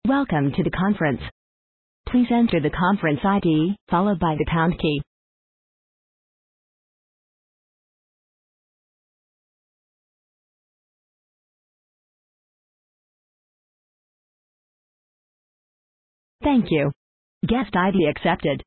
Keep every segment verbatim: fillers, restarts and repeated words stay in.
Welcome to the conference. Please enter the conference I D, followed by the pound key. Thank you. Guest I D accepted.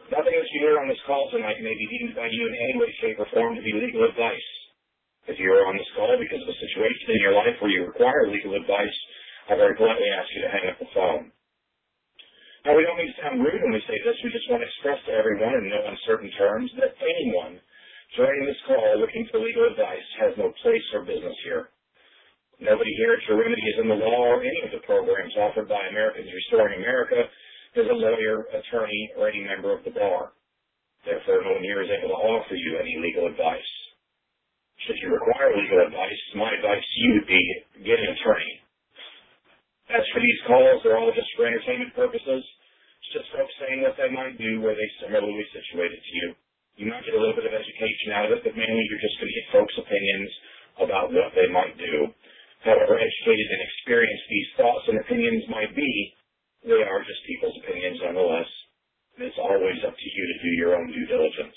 Nothing that you hear on this call tonight may be deemed by you in any way, shape, or form to be legal advice. If you are on this call because of a situation in your life where you require legal advice, I very politely ask you to hang up the phone. Now, we don't mean to sound rude when we say this. We just want to express to everyone in no uncertain terms that anyone joining this call looking for legal advice has no place or business here. Nobody here at Your Remedy Is in the Law or any of the programs offered by Americans Restoring America is a lawyer, attorney, or any member of the bar. Therefore, no one here is able to offer you any legal advice. Should you require legal advice, my advice to you would be get an attorney. As for these calls, they're all just for entertainment purposes. It's just folks saying what they might do where they similarly situated to you. You might get a little bit of education out of it, but mainly you're just going to get folks' opinions about what they might do. However educated and experienced these thoughts and opinions might be, they are just people's opinions nonetheless. It's always up to you to do your own due diligence.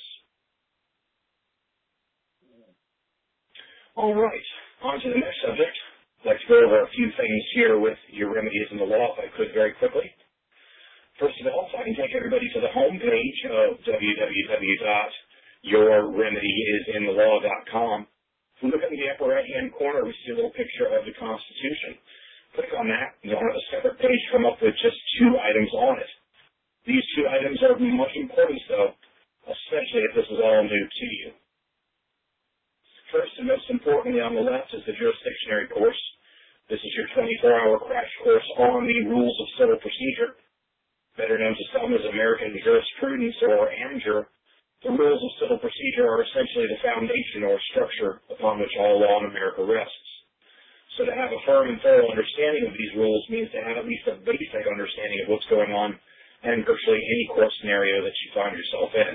All right, on to the next subject. I'd like to go over a few things here with Your Remedy Is in the Law, if I could, very quickly. First of all, if I can take everybody to the home page of w w w dot your remedy is in the law dot com. If we look in the upper right-hand corner, we see a little picture of the Constitution. Click on that, and you'll have a separate page come up with just two items on it. These two items are of much importance, though, especially if this is all new to you. First and most importantly on the left is the jurisdictionary course. This is your twenty-four hour crash course on the rules of civil procedure, better known to some as American jurisprudence or AMJUR. The rules of civil procedure are essentially the foundation or structure upon which all law in America rests. So to have a firm and thorough understanding of these rules means to have at least a basic understanding of what's going on in virtually any court scenario that you find yourself in.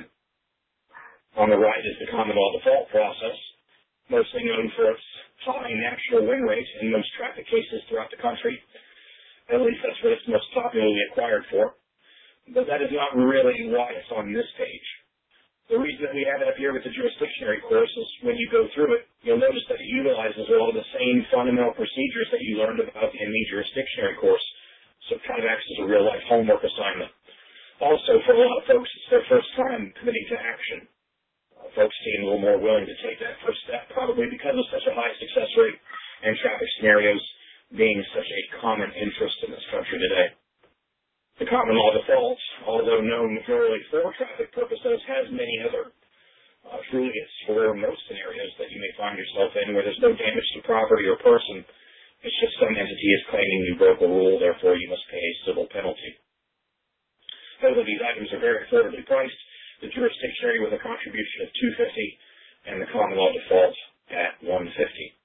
On the right is the common law default process, mostly known for its high national win rate in most traffic cases throughout the country. At least that's what it's most popularly acquired for. But that is not really why it's on this page. The reason that we have it up here with the jurisdictionary course is when you go through it, you'll notice that it utilizes a lot of the same fundamental procedures that you learned about in the jurisdictionary course. So it kind of acts as a real-life homework assignment. Also, for a lot of folks, it's their first time committing to action. Uh, folks seem a little more willing to take that first step, probably because of such a high success rate and traffic scenarios being such a common interest in this country today. The common law default, although known purely for traffic purposes, has many other. Uh, truly, it's for most scenarios that you may find yourself in where there's no damage to property or person. It's just some entity is claiming you broke a rule, therefore you must pay a civil penalty. Both of these items are very affordably priced. The jurisdictionary with a contribution of two hundred fifty dollars and the common law default at one hundred fifty dollars.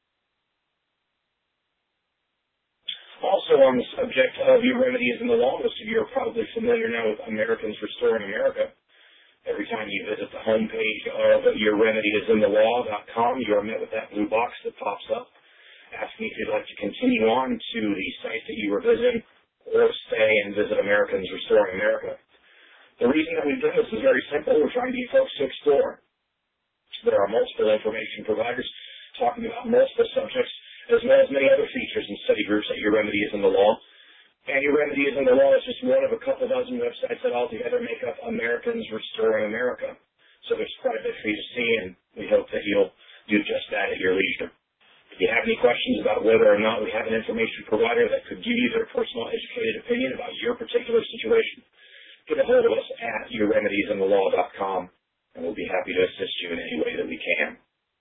Also on the subject of Your Remedy Is in the Law, most of you are probably familiar now with Americans Restoring America. Every time you visit the homepage of your remedy is in the law dot com, you are met with that blue box that pops up, asking if you'd like to continue on to the site that you were visiting, or stay and visit Americans Restoring America. The reason that we've done this is very simple. We're trying to get folks to explore. There are multiple information providers talking about multiple subjects, as well as many other features and study groups that Your Remedy Is in the Law. And Your Remedy Is in the Law is just one of a couple dozen websites that altogether make up Americans Restoring America. So there's quite a bit for you to see, and we hope that you'll do just that at your leisure. If you have any questions about whether or not we have an information provider that could give you their personal educated opinion about your particular situation, get a hold of us at your remedies in the law dot com, and we'll be happy to assist you in any way that we can.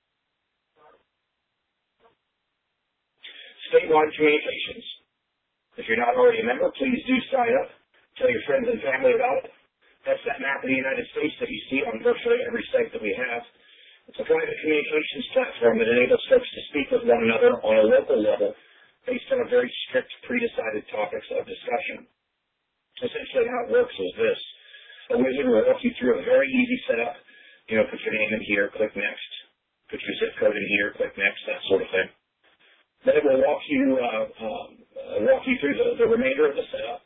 Statewide communications. If you're not already a member, please do sign up. Tell your friends and family about it. That's that map of the United States that you see on virtually every site that we have. It's a private communications platform that enables folks to speak with one another on a local level based on a very strict, pre-decided topics of discussion. Essentially how it works is this. A wizard will walk you through a very easy setup. You know, put your name in here, click next. Put your zip code in here, click next, that sort of thing. Then it will walk you, uh, um, uh, walk you through the, the remainder of the setup.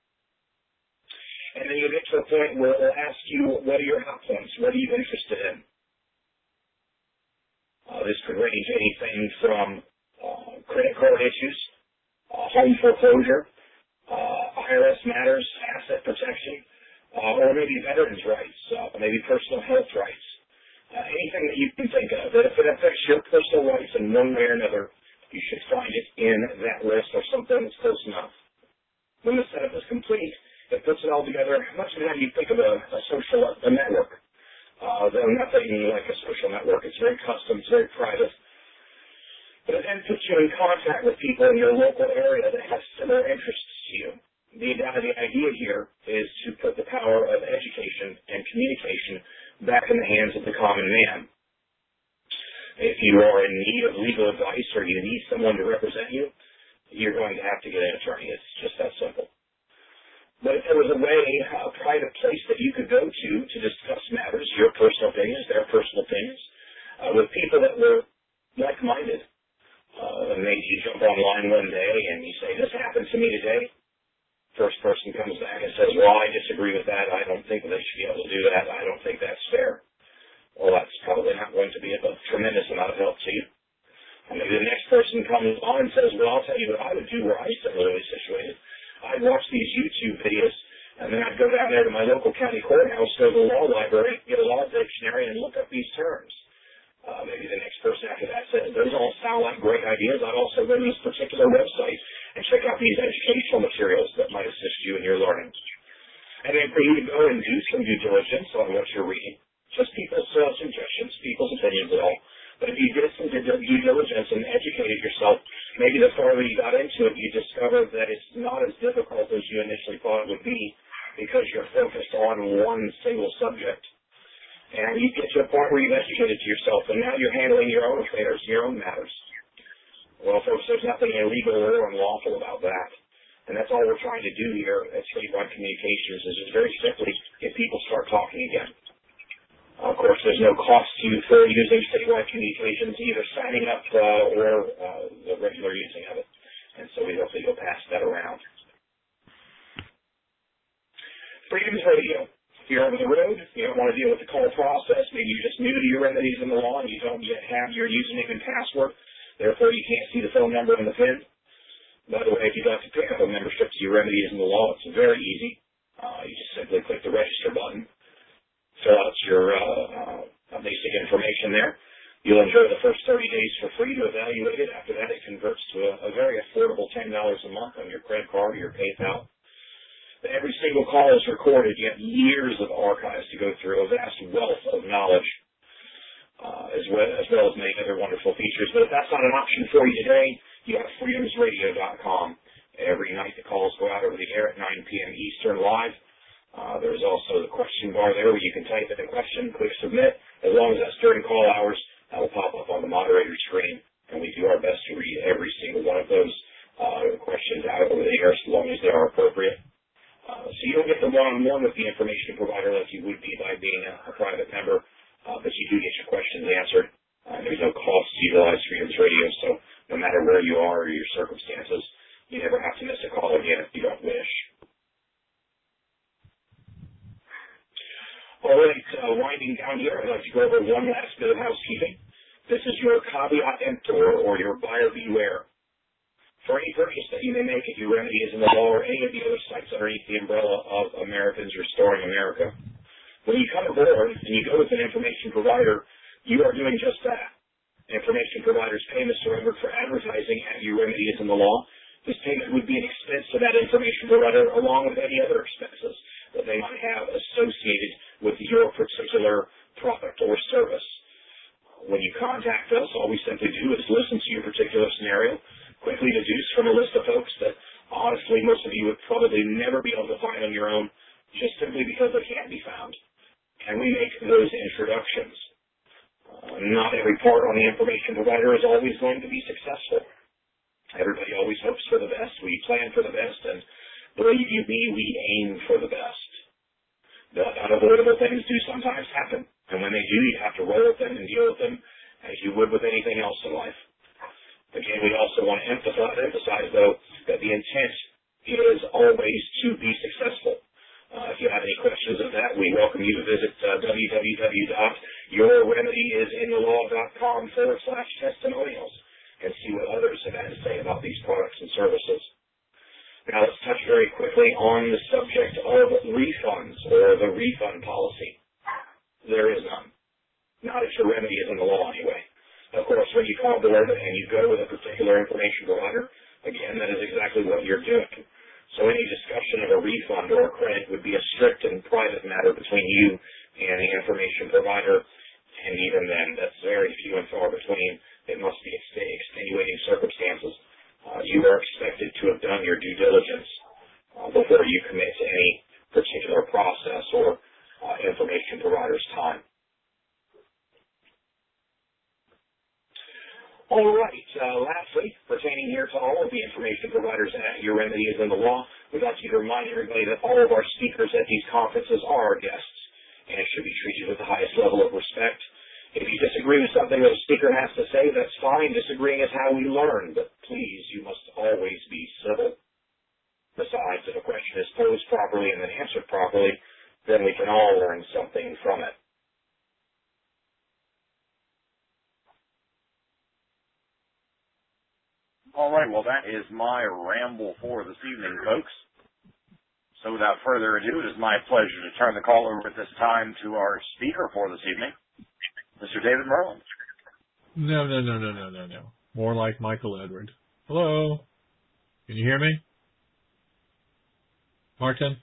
And then you get to a point where it will ask you, what are your hot points? What are you interested in? Uh, this could range anything from uh, credit card issues, uh, home foreclosure, uh, I R S matters, asset protection, uh, or maybe veterans' rights, uh, maybe personal health rights, uh, anything that you can think of that if it affects your personal rights in one way or another, you should find it in that list or something that's close enough. When the setup is complete, it puts it all together much of how you think of a, a social a network. Uh, though nothing like a social network. It's very custom, it's very private. But it then puts you in contact with people in your local area that have similar interests to you. The, the idea here is to put the power of education and communication back in the hands of the common man. If you are in need of legal advice or you need someone to represent you, you're going to have to get an attorney. It's just that simple. But if there was a way, a private place that you could go to to discuss matters, your personal opinions, their personal opinions, uh, with people that were like-minded, uh, and maybe you jump online one day and you say, this happened to me today. First person comes back and says, well, I disagree with that. I don't think they should be able to do that. I don't think that's fair. Well, that's probably not going to be of a tremendous amount of help to you. And maybe the next person comes on and says, well, I'll tell you what I would do were I similarly situated. I'd watch these YouTube videos, and then I'd go down there to my local county courthouse, go to the law library, get a law dictionary, and look up these terms. Uh, maybe the next person after that says, those all sound like great ideas. I'd also go to this particular website and check out these educational materials that might assist you in your learning. And then for you to go and do some due diligence on what you're reading. Just people's uh, suggestions, people's opinions at all. But if you did some due diligence and educated yourself, maybe the farther you got into it, you discovered that it's not as difficult as you initially thought it would be because you're focused on one single subject. And you get to a point where you've educated yourself, and now you're handling your own affairs, your own matters. Well, folks, there's nothing illegal or unlawful about that. And that's all we're trying to do here at Statewide Communications is just very simply get people start talking again. Of course, there's no cost to you for using Statewide Communications, either signing up uh, or uh, the regular using of it. And so we hope that you'll pass that around. Freedoms Radio. If you're over the road, you don't want to deal with the call process, maybe you're just new to your remedies in the law and you don't yet have your username and password, therefore you can't see the phone number and the PIN. By the way, if you'd like to pick up a membership to your remedies in the law, it's very easy. Uh, you just simply click the register button. Fill out your uh, uh, basic information there. You'll enjoy the first thirty days for free to evaluate it. After that, it converts to a, a very affordable ten dollars a month on your credit card or your PayPal. Every single call is recorded. You have years of archives to go through, a vast wealth of knowledge, uh, as, well, as well as many other wonderful features. But if that's not an option for you today, you have freedoms radio dot com. Every night the calls go out over the air at nine p.m. Eastern live. Uh, there's also the question bar there where you can type in a question, click submit. As long as that's during call hours, that will pop up on the moderator screen, and we do our best to read every single one of those uh, questions out over the air as long as they are appropriate. Uh, so you don't get the one-on-one with the information provider like you would be by being a, a private member, uh, but you do get your questions answered. Uh, there's no cost to utilize Freedoms Radio, so no matter where you are or your circumstances, you never have to miss a call again if you don't wish. All right, uh, winding down here, I'd like to go over one last bit of housekeeping. This is your caveat emptor, or your buyer beware. For any purchase that you may make at your remedies in the law or any of the other sites underneath the umbrella of Americans Restoring America, when you come aboard and you go with an information provider, you are doing just that. Information providers' payments are rendered for advertising at your remedies in the law. This payment would be an expense to that information provider along with any other expenses that they might have associated with your particular product or service. When you contact us, all we simply do is listen to your particular scenario, quickly deduce from a list of folks that honestly most of you would probably never be able to find on your own just simply because they can't be found. And we make those introductions. Uh, not every part on the information provider is always going to be successful. Everybody always hopes for the best. We plan for the best, and believe you me, we aim for the best. The unavoidable things do sometimes happen, and when they do, you have to roll with them and deal with them as you would with anything else in life. Again, we also want to emphasize, emphasize though, that the intent is always to be successful. Uh, if you have any questions of that, we welcome you to visit uh, w w w dot your remedy is in the law dot com forward slash testimonials and see what others have had to say about these products and services. Now let's touch very quickly on the subject of refunds or the refund policy. There is none. Not if your remedy is in the law anyway. Of course, when you call board and you go with a particular information provider, again, that is exactly what you're doing. So any discussion of a refund or a credit would be a strict and private matter between you and the information provider, and even then, that's very few and far between. It must be extenuating circumstances. Uh, you are expected to have done your due diligence uh, before you commit to any particular process or uh, information provider's time. All right. Uh, lastly, pertaining here to all of the information providers at Your Remedy is in the Law, we'd like you to remind everybody that all of our speakers at these conferences are our guests, and it should be treated with the highest level of respect. If you disagree with something that a speaker has to say, that's fine. Disagreeing is how we learn, but please, you must always be civil. Besides, if a question is posed properly and then answered properly, then we can all learn something from it. All right, well, that is my ramble for this evening, folks. So without further ado, it is my pleasure to turn the call over at this time to our speaker for this evening, Mister David Merlin. No, no, no, no, no, no, no. More like Michael Edward. Hello? Can you hear me? Martin?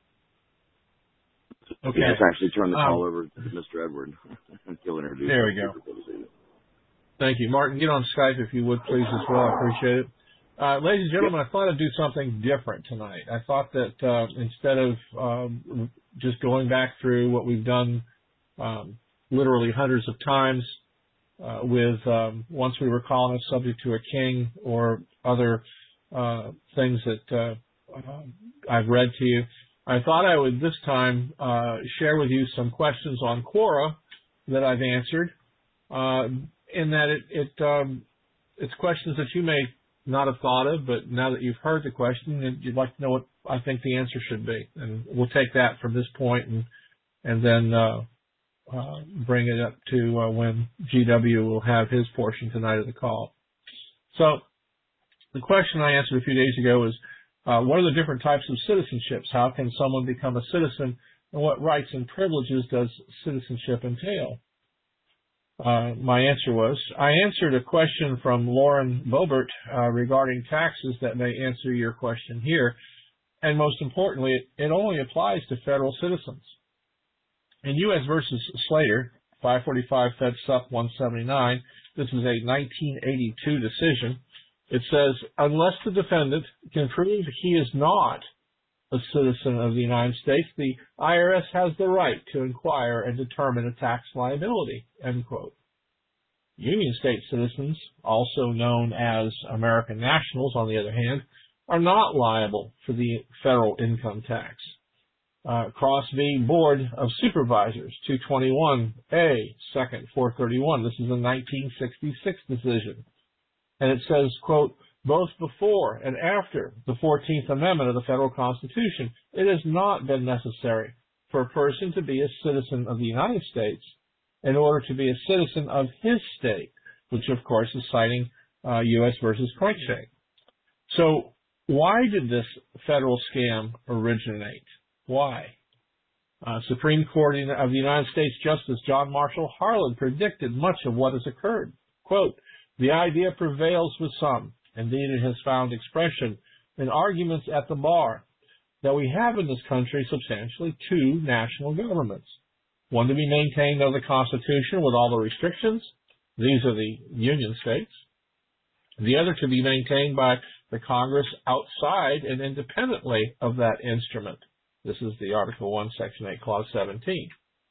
Okay. Yes, actually turn the call um, over to Mister Edward. He'll introduce There we go. Thank you. Martin, get on Skype if you would, please, as well. I appreciate it. Uh, ladies and gentlemen, I thought I'd do something different tonight. I thought that uh, instead of um, just going back through what we've done um, literally hundreds of times uh, with um, once we were calling a subject to a king or other uh, things that uh, uh, I've read to you, I thought I would this time uh, share with you some questions on Quora that I've answered, uh, in that it, it um, it's questions that you may not have thought of, but now that you've heard the question, you'd like to know what I think the answer should be. And we'll take that from this point and and then uh, uh, bring it up to uh, when G W will have his portion tonight of the call. So the question I answered a few days ago was, uh, what are the different types of citizenships? How can someone become a citizen? And what rights and privileges does citizenship entail? Uh, my answer was, I answered a question from Lauren Bobert uh, regarding taxes that may answer your question here. And most importantly, it, it only applies to federal citizens. In U S versus Slater, five forty-five Fed Sup one seventy-nine, this is a nineteen eighty-two decision. It says, unless the defendant can prove he is not a citizen of the United States, the I R S has the right to inquire and determine a tax liability, end quote. Union State citizens, also known as American nationals, on the other hand, are not liable for the federal income tax. Uh, Cross v. Board of Supervisors, two twenty-one A, second, four thirty-one. This is a nineteen sixty-six decision. And it says, quote, both before and after the fourteenth Amendment of the Federal Constitution, it has not been necessary for a person to be a citizen of the United States in order to be a citizen of his state, which of course is citing uh, U S versus Cruikshank. So why did this federal scam originate? Why? Uh, Supreme Court of the United States Justice John Marshall Harlan predicted much of what has occurred. Quote, the idea prevails with some. Indeed, it has found expression in arguments at the bar that we have in this country substantially two national governments. One to be maintained under the Constitution with all the restrictions. These are the Union States. The other to be maintained by the Congress outside and independently of that instrument. This is the Article one, Section eight, Clause seventeen.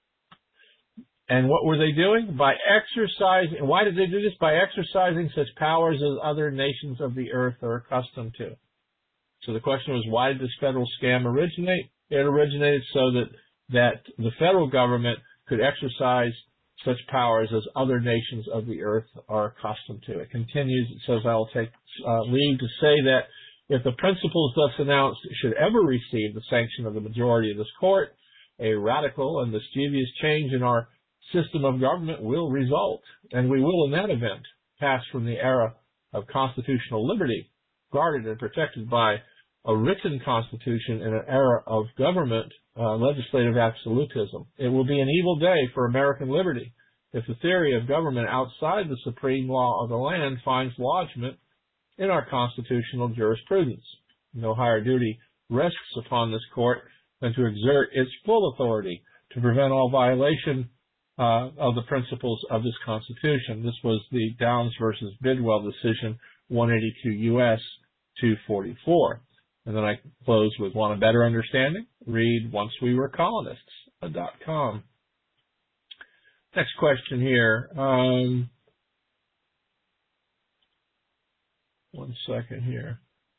And what were they doing? By exercising, why did they do this? By exercising such powers as other nations of the earth are accustomed to. So the question was, why did this federal scam originate? It originated so that, that the federal government could exercise such powers as other nations of the earth are accustomed to. It continues, it says, I will take uh, leave to say that if the principles thus announced should ever receive the sanction of the majority of this court, a radical and mischievous change in our system of government will result, and we will in that event pass from the era of constitutional liberty, guarded and protected by a written constitution in an era of government uh, legislative absolutism. It will be an evil day for American liberty if the theory of government outside the supreme law of the land finds lodgment in our constitutional jurisprudence. No higher duty rests upon this court than to exert its full authority to prevent all violation uh, of the principles of this Constitution. This was the Downs versus Bidwell decision, one eighty-two U S two forty-four. And then I close with, want a better understanding? Read Once We Were Colonists dot com. Next question here. Um, one second here.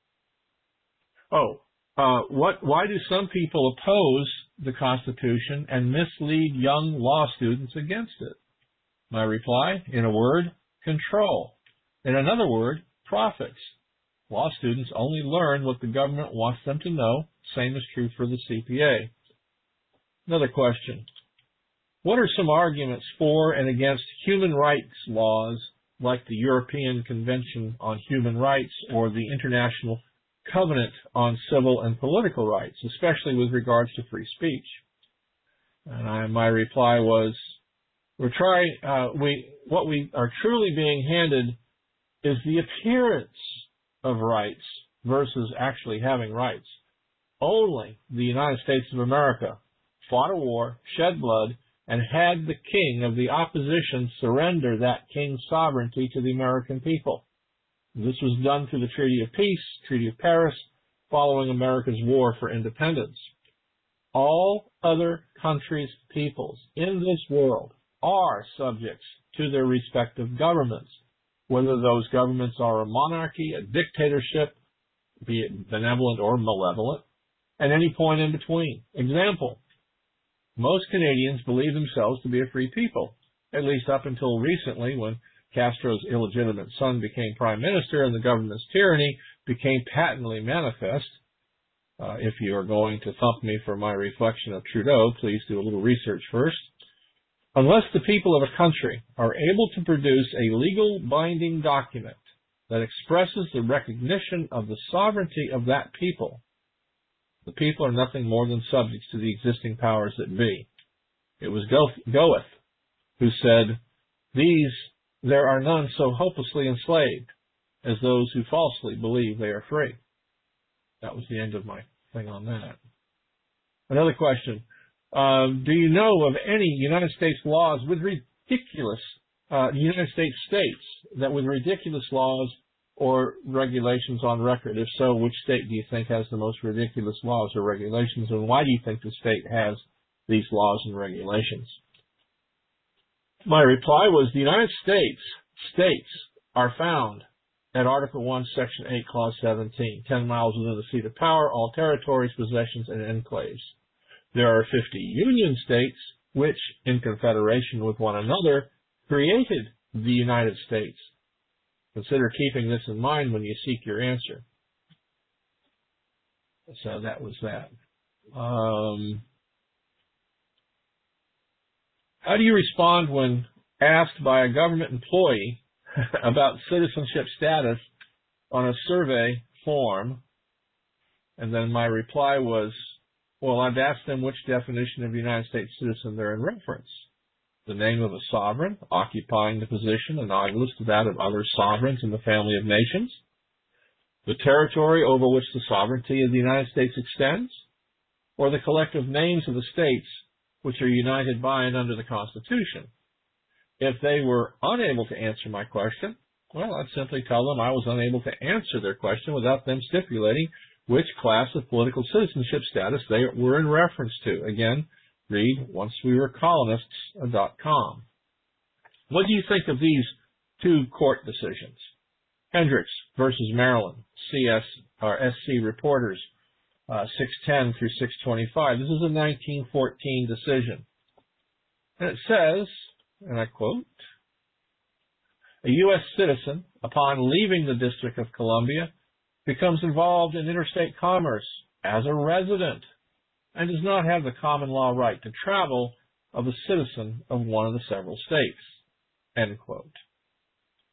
Oh, uh, what? Why do some people oppose the Constitution and mislead young law students against it? My reply, in a word, control. In another word, profits. Law students only learn what the government wants them to know. Same is true for the C P A. Another question. What are some arguments for and against human rights laws like the European Convention on Human Rights or the International Covenant on Civil and Political Rights, especially with regards to free speech? And I, my reply was, we're trying, uh, we, what we are truly being handed is the appearance of rights versus actually having rights. Only the United States of America fought a war, shed blood, and had the king of the opposition surrender that king's sovereignty to the American people. This was done through the Treaty of Peace, Treaty of Paris, following America's war for independence. All other countries' peoples in this world are subjects to their respective governments, whether those governments are a monarchy, a dictatorship, be it benevolent or malevolent, at any point in between. Example, most Canadians believe themselves to be a free people, at least up until recently when Castro's illegitimate son became prime minister and the government's tyranny became patently manifest. Uh, if you are going to thump me for my reflection of Trudeau, please do a little research first. Unless the people of a country are able to produce a legal binding document that expresses the recognition of the sovereignty of that people, the people are nothing more than subjects to the existing powers that be. It was Goethe who said, "These there are none so hopelessly enslaved as those who falsely believe they are free." That was the end of my thing on that. Another question. Um, do you know of any United States laws with ridiculous, uh, United States states that with ridiculous laws or regulations on record? If so, which state do you think has the most ridiculous laws or regulations, and why do you think the state has these laws and regulations? My reply was the United States states are found at Article one, Section eight, Clause seventeen, ten miles within the seat of power, all territories, possessions, and enclaves. There are fifty Union states which, in confederation with one another, created the United States. Consider keeping this in mind when you seek your answer. So that was that. Um, how do you respond when asked by a government employee about citizenship status on a survey form? And then my reply was, well, I've asked them which definition of United States citizen they're in reference. The name of a sovereign occupying the position analogous to that of other sovereigns in the family of nations, the territory over which the sovereignty of the United States extends, or the collective names of the states which are united by and under the Constitution. If they were unable to answer my question, well, I'd simply tell them I was unable to answer their question without them stipulating which class of political citizenship status they were in reference to. Again, read Once We Were Colonists dot com. What do you think of these two court decisions? Hendricks versus Maryland, C S or S C Reporters, uh, six ten through six twenty-five. This is a nineteen fourteen decision. And it says, and I quote, a U S citizen, upon leaving the District of Columbia, becomes involved in interstate commerce as a resident and does not have the common law right to travel of a citizen of one of the several states. End quote.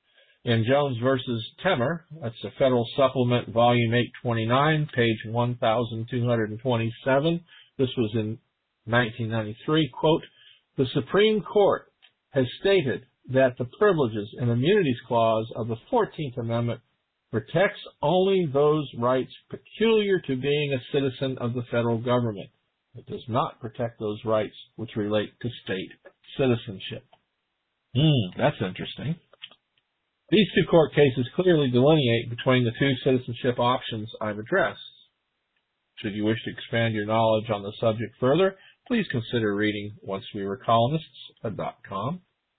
In Jones versus Temer, that's a Federal Supplement, Volume eight twenty-nine, page one thousand two hundred twenty-seven. This was in nineteen ninety-three. Quote, the Supreme Court has stated that the Privileges and Immunities Clause of the fourteenth Amendment protects only those rights peculiar to being a citizen of the federal government. It does not protect those rights which relate to state citizenship. Hmm, that's interesting. These two court cases clearly delineate between the two citizenship options I've addressed. Should you wish to expand your knowledge on the subject further, please consider reading once we were colonists dot com.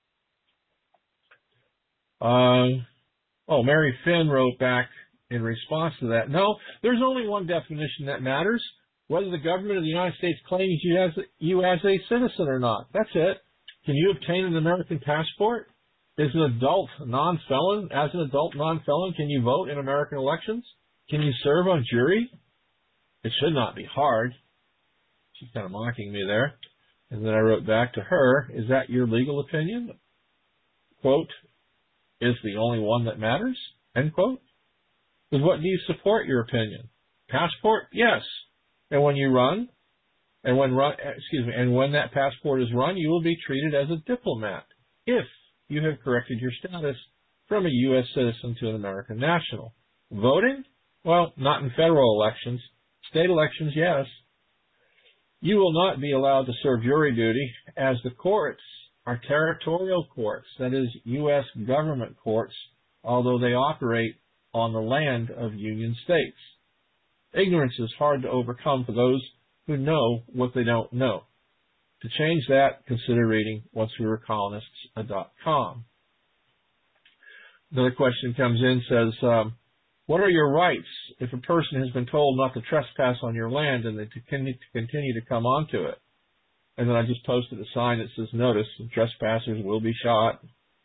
Uh, oh, Mary Finn wrote back in response to that, no, there's only one definition that matters, whether the government of the United States claims you as, you as a citizen or not. That's it. Can you obtain an American passport? Is an adult non-felon, as an adult non-felon, can you vote in American elections? Can you serve on jury? It should not be hard. She's kind of mocking me there. And then I wrote back to her, is that your legal opinion? Quote, is the only one that matters? End quote. With what do you support your opinion? Passport? Yes. And when you run, and when run, excuse me, and when that passport is run, you will be treated as a diplomat if you have corrected your status from a U S citizen to an American national. Voting? Well, not in federal elections. State elections, yes. You will not be allowed to serve jury duty, as the courts are territorial courts, that is, U S government courts, although they operate on the land of Union states. Ignorance is hard to overcome for those who know what they don't know. To change that, consider reading once we were colonists dot com. Another question comes in, says, um, what are your rights if a person has been told not to trespass on your land and they to continue to come onto it? And then I just posted a sign that says, notice, trespassers will be shot.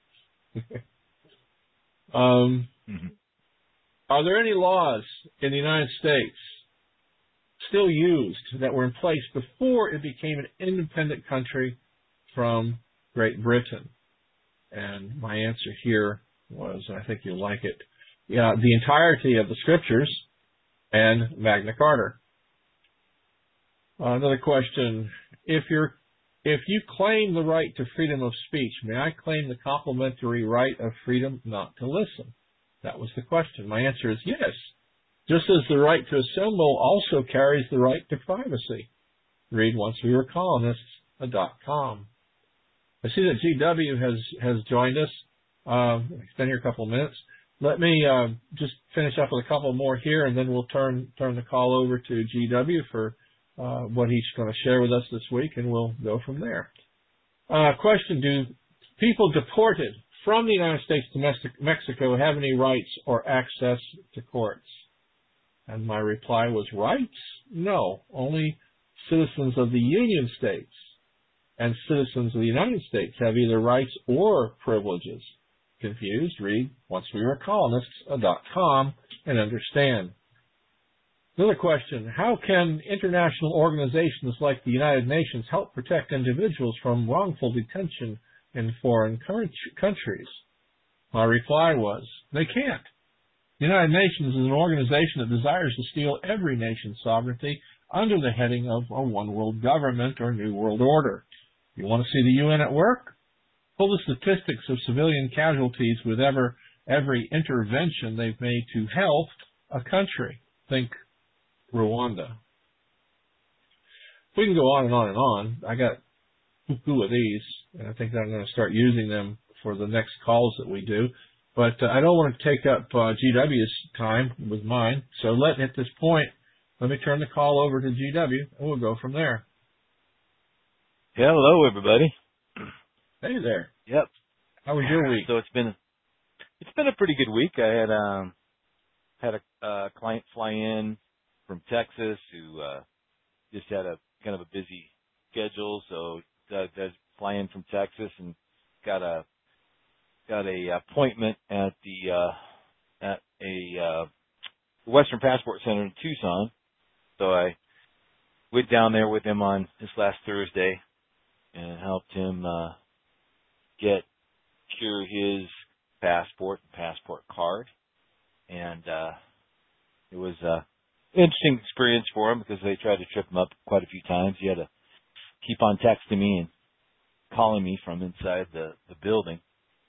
um, mm-hmm. Are there any laws in the United States still used that were in place before it became an independent country from Great Britain? And my answer here was, I think you'll like it, yeah, the entirety of the Scriptures and Magna Carta. Uh, another question, if you're if you claim the right to freedom of speech, may I claim the complementary right of freedom not to listen? That was the question. My answer is yes. Just as the right to assemble also carries the right to privacy. Read once we were colonists dot com. I see that G W has, has joined us. Uh, it's been here a couple of minutes. Let me uh, just finish up with a couple more here, and then we'll turn turn the call over to G W for uh, what he's going to share with us this week, and we'll go from there. Uh, question, do people deported from the United States to Mexico have any rights or access to courts? And my reply was, rights? No, only citizens of the Union States and citizens of the United States have either rights or privileges. Confused? Read once we were colonists dot com and understand. Another question, how can international organizations like the United Nations help protect individuals from wrongful detention in foreign countries? My reply was, they can't. The United Nations is an organization that desires to steal every nation's sovereignty under the heading of a one-world government or new world order. You want to see the U N at work? Pull the statistics of civilian casualties with ever, every intervention they've made to help a country. Think Rwanda. We can go on and on and on. I got two of these, and I think that I'm going to start using them for the next calls that we do. But uh, I don't want to take up uh, G W's time with mine. So let at this point, let me turn the call over to G W, and we'll go from there. Hello, everybody. Hey there. Yep. How was your week? So it's been it's been a pretty good week. I had um had a uh, client fly in from Texas who uh, just had a kind of a busy schedule, so does, does fly in from Texas and got a got a appointment at the uh, at a uh, Western Passport Center in Tucson. So I went down there with him on this last Thursday. And helped him uh, get cure his passport and passport card. And uh, it was an interesting experience for him because they tried to trip him up quite a few times. He had to keep on texting me and calling me from inside the, the building.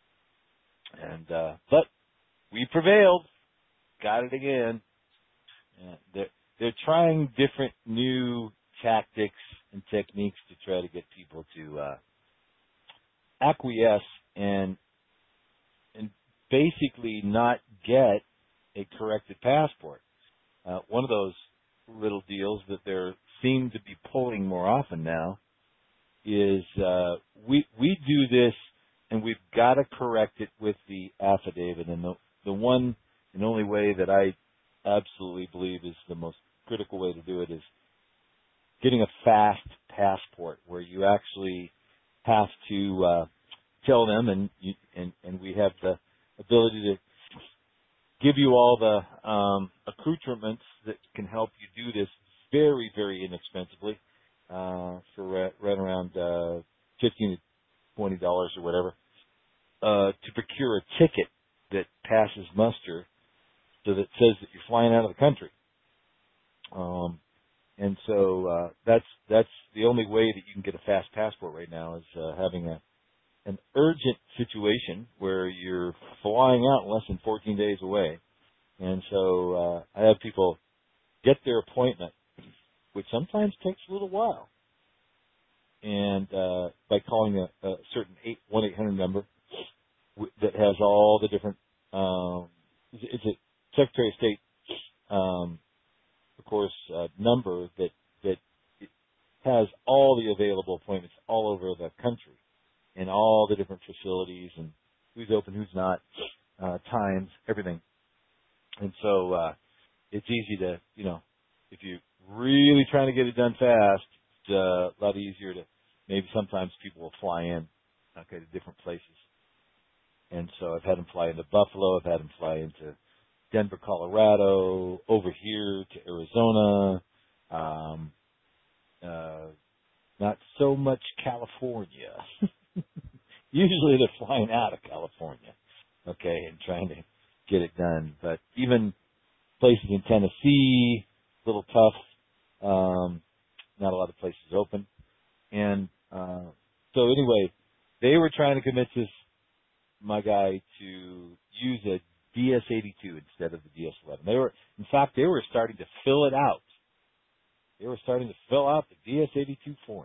And uh, but we prevailed, got it again. Uh, they're, they're trying different new tactics and techniques to try to get people to uh, acquiesce and and basically not get a corrected passport. Uh, one of those little deals that they seem to be pulling more often now is uh, we we do this and we've got to correct it with the affidavit. And the, the one and only way that I absolutely believe is the most critical way to do it is getting a fast passport where you actually have to uh, tell them, and, you, and and we have the ability to give you all the um, accoutrements that can help you do this very, very inexpensively uh, for right, right around uh, fifteen to twenty dollars or whatever uh, to procure a ticket that passes muster, so that says that you're flying out of the country. Um, and so uh, that's that's the only way that you can get a fast passport right now is uh, having a an urgent situation where you're flying out less than fourteen days away. And so uh, I have people get their appointment, which sometimes takes a little while, and uh, by calling a, a certain eight one eight hundred number w- that has all the different um, it's a Secretary of State, um, of course, uh, number that that has all the available appointments all over the country and all the different facilities and who's open, who's not, uh, times, everything. And so uh, it's easy to, you know, if you're really trying to get it done fast, it's uh, a lot easier to maybe sometimes people will fly in, okay, to different places. And so I've had them fly into Buffalo. I've had them fly into Denver, Colorado, over here to Arizona, um, uh, not so much California. Usually they're flying out of California, okay, and trying to get it done. But even places in Tennessee, a little tough. Um, not a lot of places open. And uh, so anyway, they were trying to convince this, my guy, to use a D S eighty-two instead of the D S eleven. They were, in fact, they were starting to fill it out. They were starting to fill out the D S eighty-two form.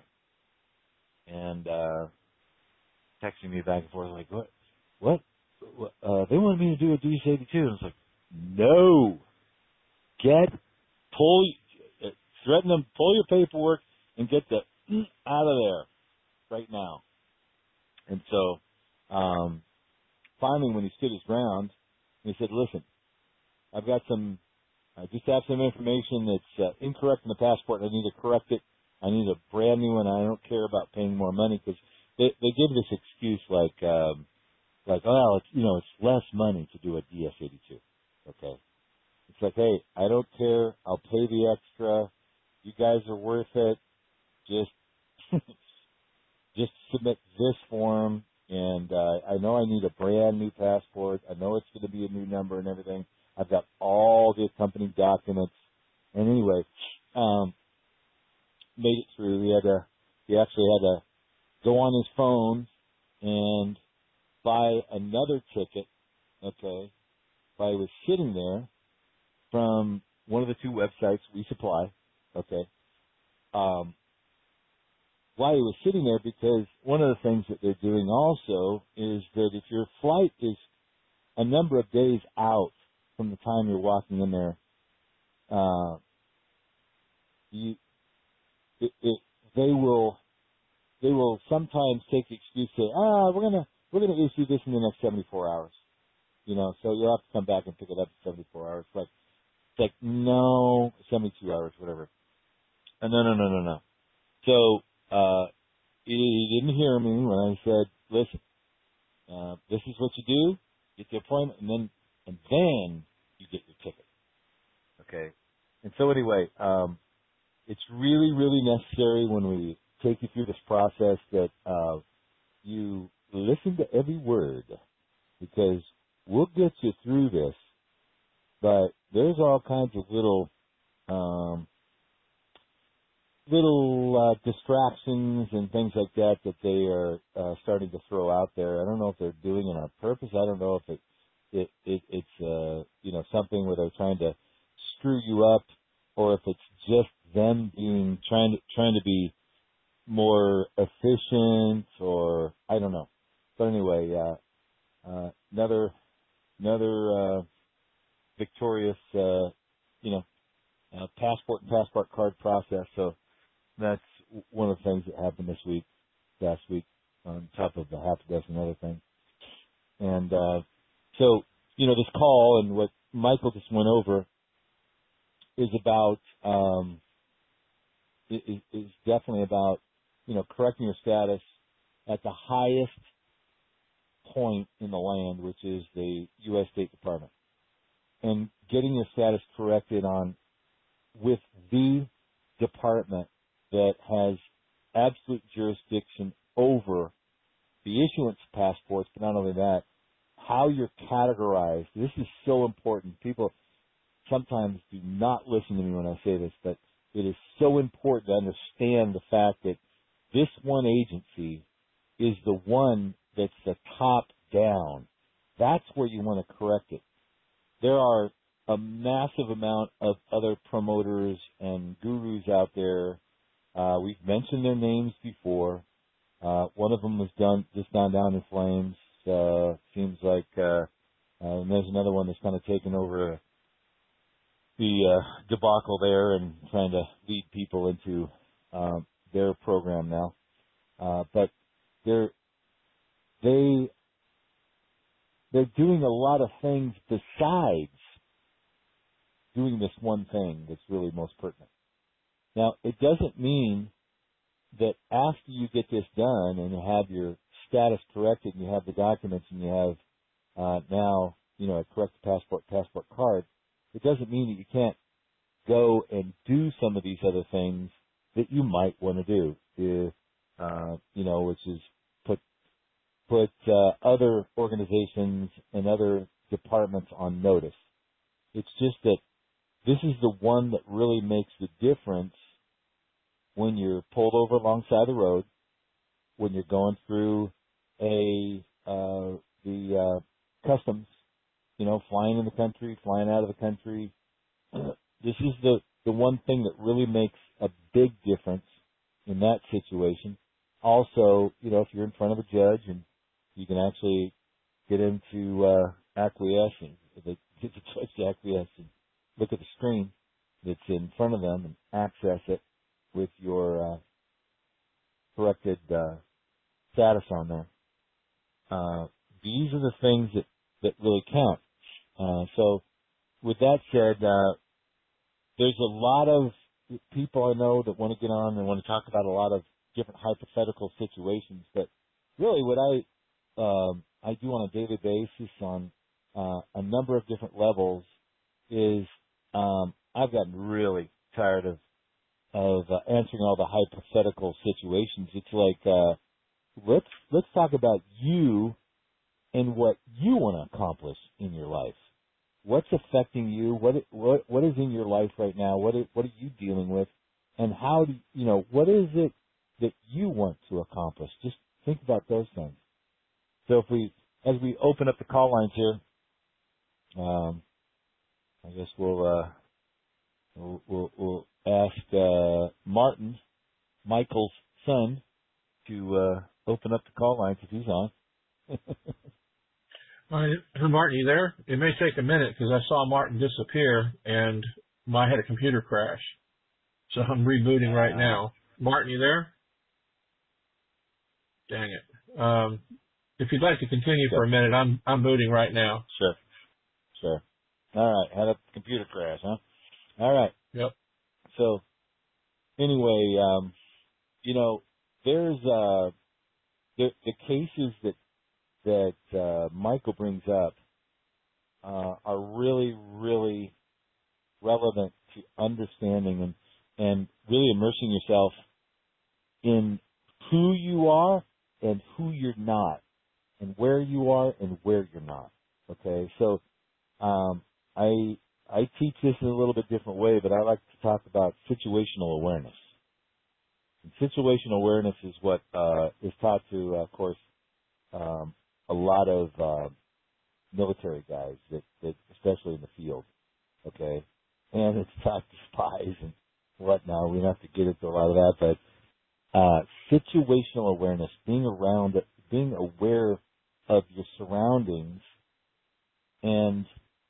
And uh, texting me back and forth like, what? What? what? Uh, they wanted me to do a D S eighty-two. And I was like, no. Get, pull, uh, threaten them, pull your paperwork and get the out of there right now. And so, um, finally, when he stood his ground, he said, listen, I've got some, I just have some information that's uh, incorrect in the passport. I need to correct it. I need a brand new one. I don't care about paying more money because they, they give this excuse like, um, like, oh, it's, you know, it's less money to do a D S eighty-two. Okay. It's like, hey, I don't care. I'll pay the extra. You guys are worth it. Just, just submit this form. And uh, I know I need a brand new passport. I know it's going to be a new number and everything. I've got all the accompanying documents. And anyway, um, made it through. He had to, he actually had to go on his phone and buy another ticket. Okay, while he was sitting there from one of the two websites we supply. Okay, um. While he was sitting there, because one of the things that they're doing also is that if your flight is a number of days out from the time you're walking in there, uh, you, it, it, they will, they will sometimes take the excuse, say, ah, we're gonna, we're gonna issue this in the next seventy-four hours, you know, so you'll have to come back and pick it up in seventy-four hours. Like, it's like, no, seventy-two hours, whatever. Uh, no, no, no, no, no. So, Uh, he didn't hear me when I said, listen, uh, this is what you do, get the appointment, and then, and then you get your ticket. Okay? And so anyway, um, it's really, really necessary when we take you through this process that, uh, you listen to every word, because we'll get you through this. But there's all kinds of little, um, little uh, distractions and things like that that they are uh, starting to throw out there. I don't know if they're doing it on purpose. I don't know if it, it, it it's uh, you know something where they're trying to screw you up, or if it's just them being trying to trying to be more efficient, or I don't know. But anyway, uh, uh, another another uh, victorious, uh, you know, uh, passport and passport card process. So that's one of the things that happened this week, last week, on top of the half a dozen other things. And uh, so, you know, this call and what Michael just went over is about um, is, is definitely about, you know, correcting your status at the highest point in the land, which is the U S State Department, and getting your status corrected on with the department that has absolute jurisdiction over the issuance of passports, but not only that, how you're categorized. This is so important. People sometimes do not listen to me when I say this, but it is so important to understand the fact that this one agency is the one that's the top down. That's where you want to correct it. There are a massive amount of other promoters and gurus out there. Uh, we've mentioned their names before. Uh, one of them was done, just gone down in flames. Uh, seems like, uh, uh, and there's another one that's kind of taken over the, uh, debacle there and trying to lead people into, um, their program now. Uh, but they're, they, they're doing a lot of things besides doing this one thing that's really most pertinent. Now, it doesn't mean that after you get this done and you have your status corrected and you have the documents and you have uh, now, you know, a correct passport, passport card, it doesn't mean that you can't go and do some of these other things that you might want to do, if, uh, you know, which is put put uh, other organizations and other departments on notice. It's just that this is the one that really makes the difference when you're pulled over alongside the road, when you're going through a uh, the uh, customs, you know, flying in the country, flying out of the country. This is the the one thing that really makes a big difference in that situation. Also, you know, if you're in front of a judge and you can actually get into uh, acquiesce and get the judge to acquiesce and look at the screen that's in front of them and access it with your uh, corrected uh, status on there. Uh, these are the things that, that really count. Uh, so with that said, uh, there's a lot of people I know that want to get on and want to talk about a lot of different hypothetical situations, but really what I um, I do on a daily basis on uh, a number of different levels is um, I've gotten really tired of of uh, answering all the hypothetical situations. It's like uh, let's let's talk about you and what you want to accomplish in your life. What's affecting you? What what what is in your life right now? What is, what are you dealing with? And how do you know what is it that you want to accomplish? Just think about those things. So if we, as we open up the call lines here, um, I guess we'll uh, we'll, we'll, we'll ask uh, Martin, Michael's son, to uh, open up the call lines if he's on. Uh, Martin, you there? It may take a minute because I saw Martin disappear and I had a computer crash. So I'm rebooting right now. Martin, you there? Dang it. Um, if you'd like to continue Sure. for a minute, I'm I'm booting right now. Sure. Sure. All right. Had a computer crash, huh? All right. Yep. So anyway, um, you know, there's uh, the, the cases that that uh, Michael brings up uh, are really, really relevant to understanding and, and really immersing yourself in who you are and who you're not, and where you are and where you're not. Okay, so um, I I teach this in a little bit different way, but I like to talk about situational awareness. And situational awareness is what uh, is taught to, uh, of course, um, a lot of uh, military guys, that, that especially in the field. Okay, and it's taught to spies and whatnot. We don't have to get into a lot of that, but uh, situational awareness, being around, being aware of your surroundings, and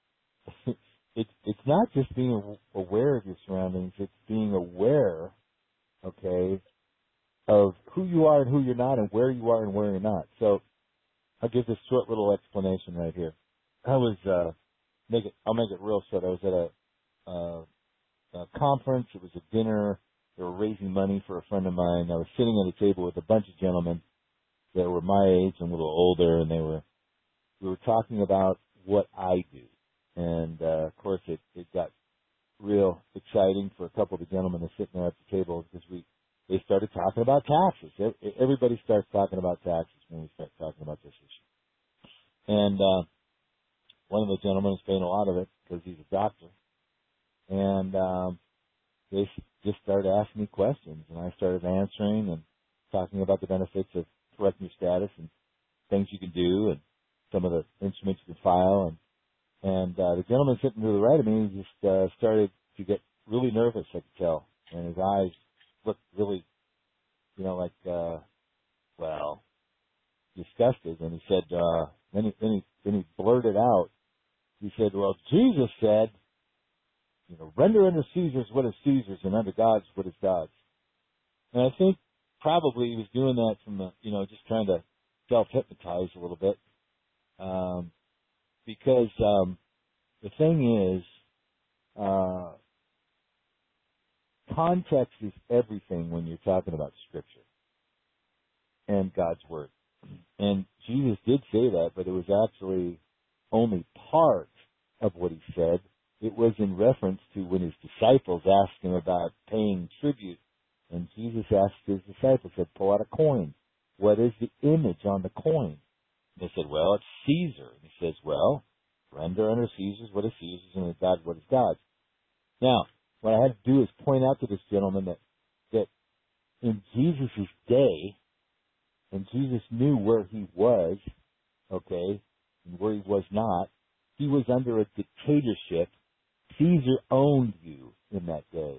it's it's not just being aware of your surroundings; it's being aware, okay, of who you are and who you're not, and where you are and where you're not. So, I'll give this short little explanation right here. I was uh, make it. I'll make it real short. I was at a Uh, a conference. It was a dinner. They were raising money for a friend of mine. I was sitting at a table with a bunch of gentlemen that were my age and a little older, and they were we were talking about what I do. And uh, of course, it, it got real exciting for a couple of the gentlemen that sitting there at the table because we they started talking about taxes. Everybody starts talking about taxes when we start talking about this issue. And uh, one of the gentlemen is paying a lot of it because he's a doctor. And um, they just started asking me questions, and I started answering and talking about the benefits of correcting your status and things you can do and some of the instruments you can file. And, and uh, the gentleman sitting to the right of me just uh, started to get really nervous, I could tell, and his eyes looked really, you know, like, uh, well, disgusted. And he said, uh, then, he, then, he, then he blurted out, he said, well, Jesus said, you know, render unto Caesar's what is Caesar's and unto God's what is God's. And I think probably he was doing that from the, you know, just trying to self-hypnotize a little bit. Um, because um, the thing is, uh, context is everything when you're talking about Scripture and God's Word. And Jesus did say that, but it was actually only part of what he said. It was in reference to when his disciples asked him about paying tribute. And Jesus asked his disciples, said, pull out a coin. What is the image on the coin? They said, well, it's Caesar. And he says, well, render unto Caesar's what is Caesar's and unto God what is God's. Now, what I had to do is point out to this gentleman that, that in Jesus' day, and Jesus knew where he was, okay, and where he was not, he was under a dictatorship. Caesar owned you in that day.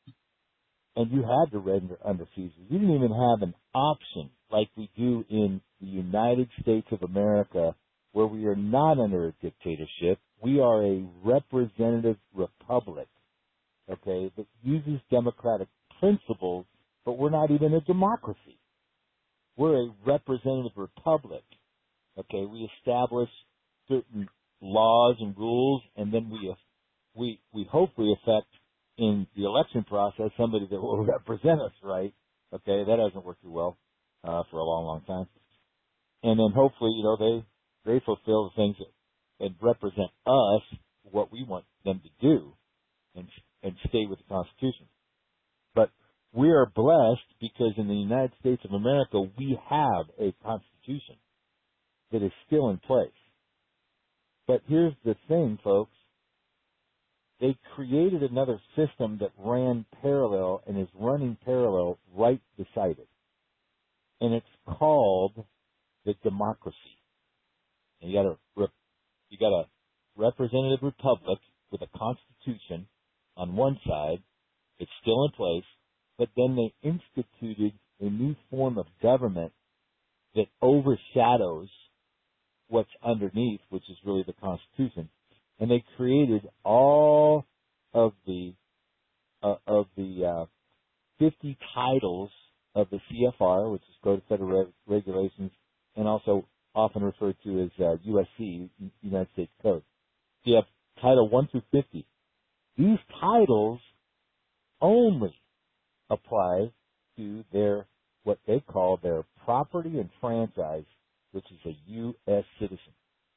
And you had to render under Caesar. You didn't even have an option like we do in the United States of America, where we are not under a dictatorship. We are a representative republic, okay, that uses democratic principles, but we're not even a democracy. We're a representative republic, okay. We establish certain laws and rules, and then we we we hopefully affect in the election process somebody that will represent us, right? Okay, that hasn't worked too well uh, for a long, long time. And then hopefully, you know, they they fulfill the things that, that represent us, what we want them to do, and and stay with the Constitution. But we are blessed because in the United States of America we have a Constitution that is still in place. But here's the thing, folks. They created another system that ran parallel and is running parallel right beside it. And it's called the democracy. And you got a, you got a representative republic with a constitution on one side. It's still in place. But then they instituted a new form of government that overshadows what's underneath, which is really the Constitution. And they created all of the uh, of the uh, fifty titles of the C F R, which is Code of Federal Re- Regulations, and also often referred to as uh, U S C, United States Code. So you have Title one through fifty. These titles only apply to their what they call their property and franchise, which is a U S citizen.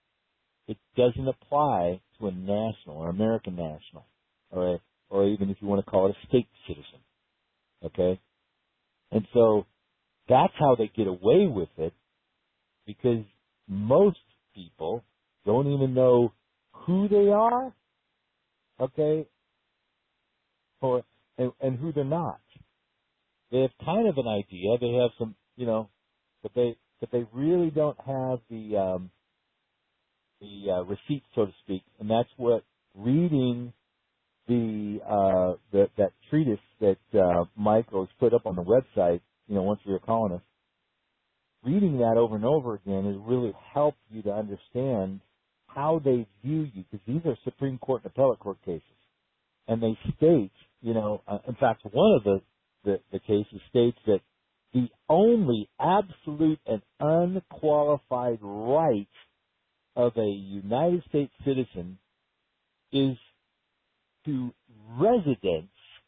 It doesn't apply to a national or American national, or a, or even if you want to call it a state citizen. Okay? And so that's how they get away with it, because most people don't even know who they are, okay, or and, and who they're not. They have kind of an idea. They have some, you know, but they but they really don't have the um, the uh, receipt, so to speak, and that's what reading the uh, the that treatise that uh, Michael has put up on the website. You know, once we were calling us, reading that over and over again has really helped you to understand how they view you, because these are Supreme Court and appellate court cases, and they state, you know, uh, in fact, one of the, the the cases states that the only absolute and unqualified right of a United States citizen is to residence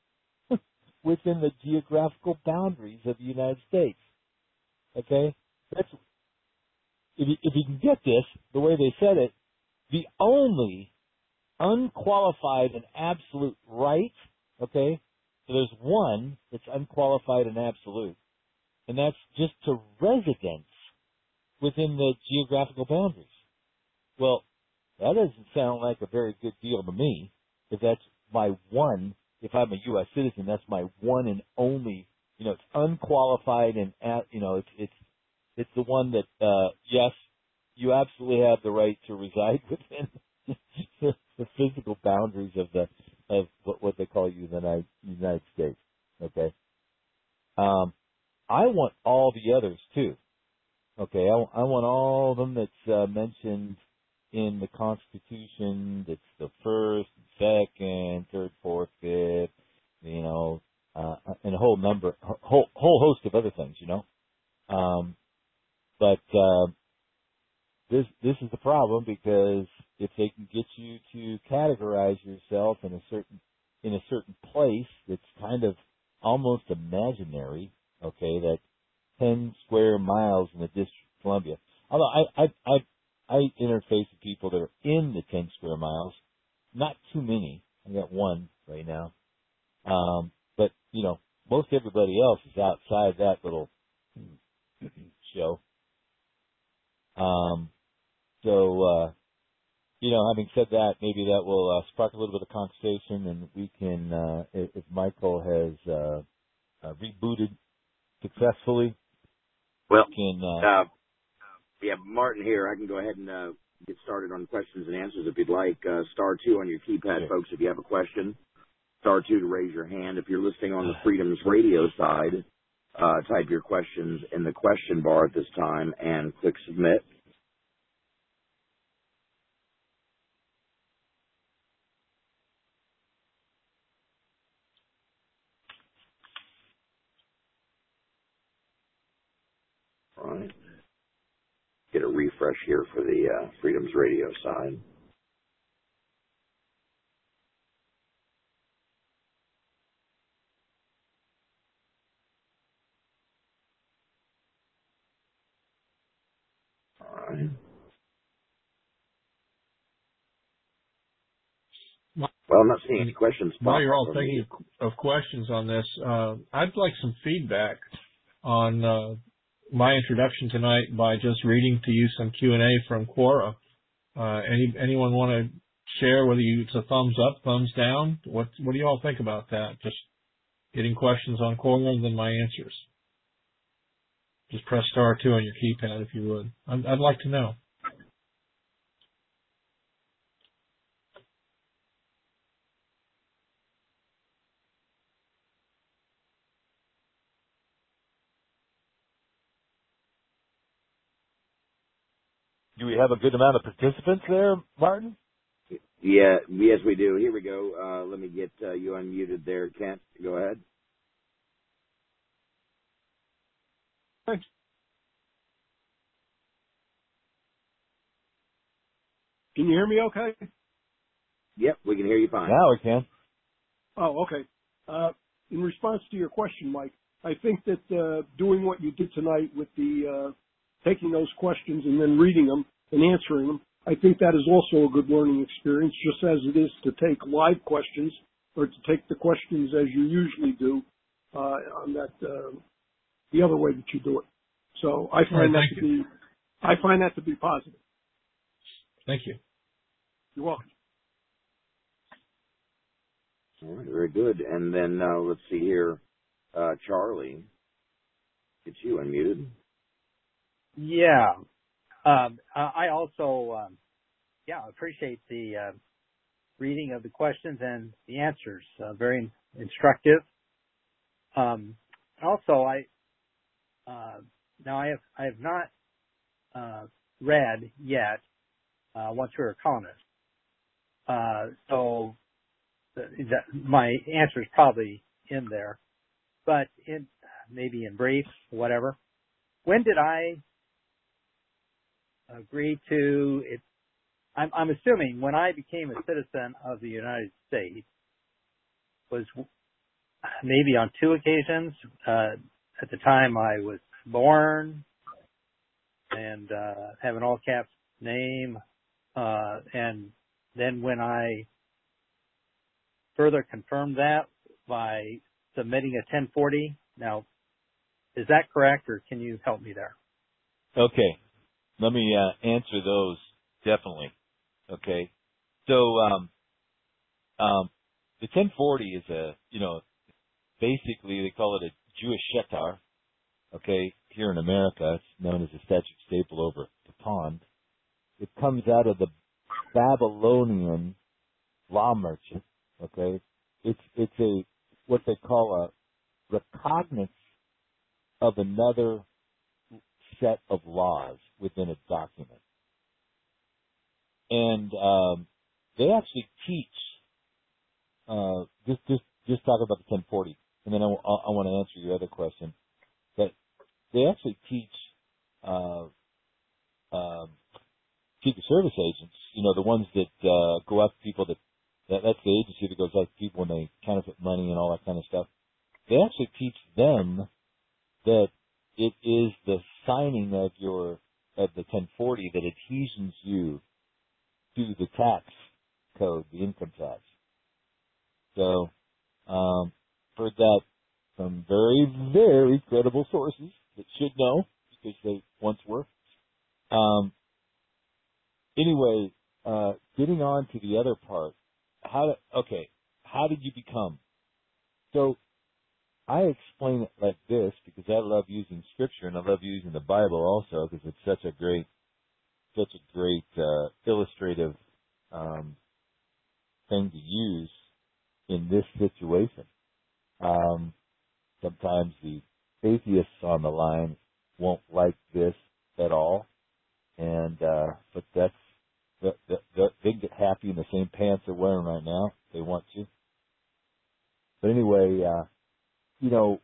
within the geographical boundaries of the United States. Okay? That's, if you, if you can get this, the way they said it, the only unqualified and absolute right, okay, so there's one that's unqualified and absolute, and that's just to residence within the geographical boundaries. Well, that doesn't sound like a very good deal to me, if that's my one, if I'm a U S citizen, that's my one and only, you know, it's unqualified and, you know, it's, it's, it's the one that, uh, yes, you absolutely have the right to reside within the, the physical boundaries of the, of what, what they call you in the United States. Okay. Um, I want all the others too. Okay. I, I want all of them that's uh, mentioned in the Constitution. That's the first, second, third, fourth, fifth, you know, uh, and a whole number, whole, whole host of other things, you know. Um, but, uh, this, this is the problem, because if they can get you to categorize yourself in a certain, in a certain place that's kind of almost imaginary, okay, that ten square miles in the District of Columbia. Although I, I, I, I interface with people that are in the ten square miles, not too many. I got one right now. Um, but, you know, most everybody else is outside that little show. Um, so, uh, you know, having said that, maybe that will uh, spark a little bit of conversation, and we can, uh, if, if Michael has uh, uh, rebooted successfully, well, we can. Uh, uh, yeah, Martin here. I can go ahead and uh, get started on questions and answers if you'd like. Uh, star two on your keypad, sure. folks, if you have a question. Star two to raise your hand. If you're listening on the Freedoms Radio side, uh, type your questions in the question bar at this time and click submit. All right. Get a refresh here for the uh, Freedoms Radio side. All right. Well, I'm not seeing any questions. While you're all thinking of questions on this, uh, I'd like some feedback on uh, my introduction tonight by just reading to you some Q and A from Quora. Uh, any anyone want to share whether you, it's a thumbs up, thumbs down? What what do you all think about that? Just getting questions on Quora and then my answers. Just press star two on your keypad if you would. I'd, I'd like to know. Do we have a good amount of participants there, Martin? Yeah, yes, we do. Here we go. Uh, let me get uh, you unmuted there, Kent. Go ahead. Thanks. Can you hear me okay? Yep, we can hear you fine. Now we can. Oh, okay. Uh, in response to your question, Mike, I think that uh, doing what you did tonight with the uh, taking those questions and then reading them and answering them, I think that is also a good learning experience, just as it is to take live questions or to take the questions as you usually do uh, on that uh, the other way that you do it. So I find right, that to you. be I find that to be positive. Thank you. You're welcome. All right, very good. And then uh, let's see here, uh, Charlie, get you unmuted. Yeah. Um, I also, um, yeah, appreciate the uh, reading of the questions and the answers. Uh, very instructive. Um, also, I uh, now I have I have not uh, read yet uh, Once We Were a Colonist. Uh, so the, the, my answer is probably in there, but in maybe in brief, whatever. When did I agree to it? I'm, I'm assuming when I became a citizen of the United States was maybe on two occasions. Uh, at the time I was born and uh, have an all caps name, uh, and then when I further confirmed that by submitting a ten forty. Now, is that correct, or can you help me there? Okay. Let me uh, answer those, definitely. Okay. So, um, um, the ten forty is a, you know, basically they call it a Jewish shetar. Okay. Here in America, it's known as a statute staple over the pond. It comes out of the Babylonian law merchant. Okay. It's, it's a, what they call a recognizance of another set of laws within a document. And um, they actually teach, uh, just, just, just talk about the ten forty, and then I, I, I want to answer your other question, that they actually teach uh, um, Secret Service agents, you know, the ones that uh, go after people that, that, that's the agency that goes after people when they counterfeit money and all that kind of stuff. They actually teach them that it is the signing of your, of the ten forty that adhesions you to the tax code, the income tax. So, um, heard that from very, very credible sources that should know because they once were. Um, anyway, uh, getting on to the other part, how, to, okay, how did you become? So, I explain it like this because I love using scripture and I love using the Bible also because it's such a great, such a great, uh, illustrative, um, thing to use in this situation. Um, sometimes the atheists on the line won't like this at all. And, uh, but that's, the, the, the, they can get happy in the same pants they're wearing right now if they want to. But anyway, uh, you know,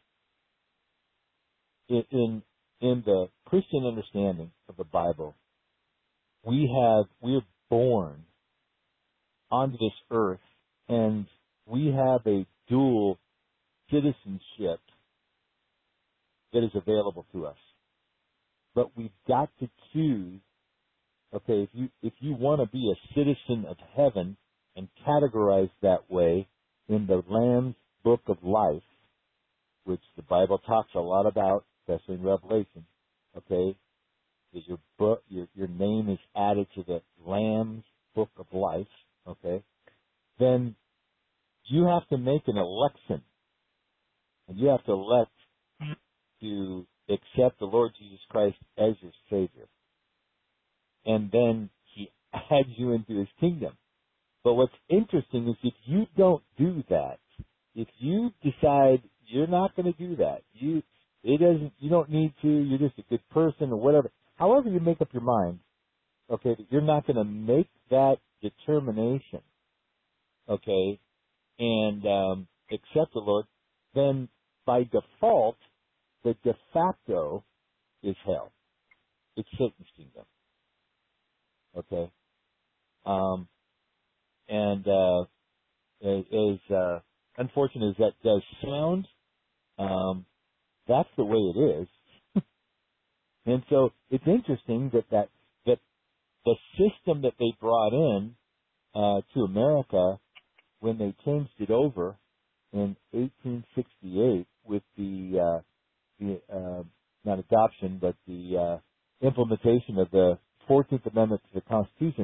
in, in, in the Christian understanding of the Bible, we have, we're born onto this earth and we have a dual citizenship that is available to us. But we've got to choose, okay, if you, if you want to be a citizen of heaven and categorized that way in the Lamb's Book of Life, which the Bible talks a lot about, especially in Revelation, okay, that your book, your, your name is added to the Lamb's Book of Life, okay, then you have to make an election. And you have to elect to accept the Lord Jesus Christ as your Savior. And then He adds you into His kingdom. But what's interesting is if you don't do that, if you decide you're not going to do that, you it doesn't you don't need to, you're just a good person or whatever. However you make up your mind, okay, that you're not going to make that determination, okay, and um, accept the Lord, then by default, the de facto is hell. It's Satan's kingdom. Okay? Um, and uh, as, as uh, unfortunate as that does sound, um, that's the way it is. And so it's interesting that, that, that the system that they brought in uh, to America when they changed it over in eighteen sixty-eight with the, uh, the uh, not adoption, but the uh, implementation of the fourteenth Amendment to the Constitution,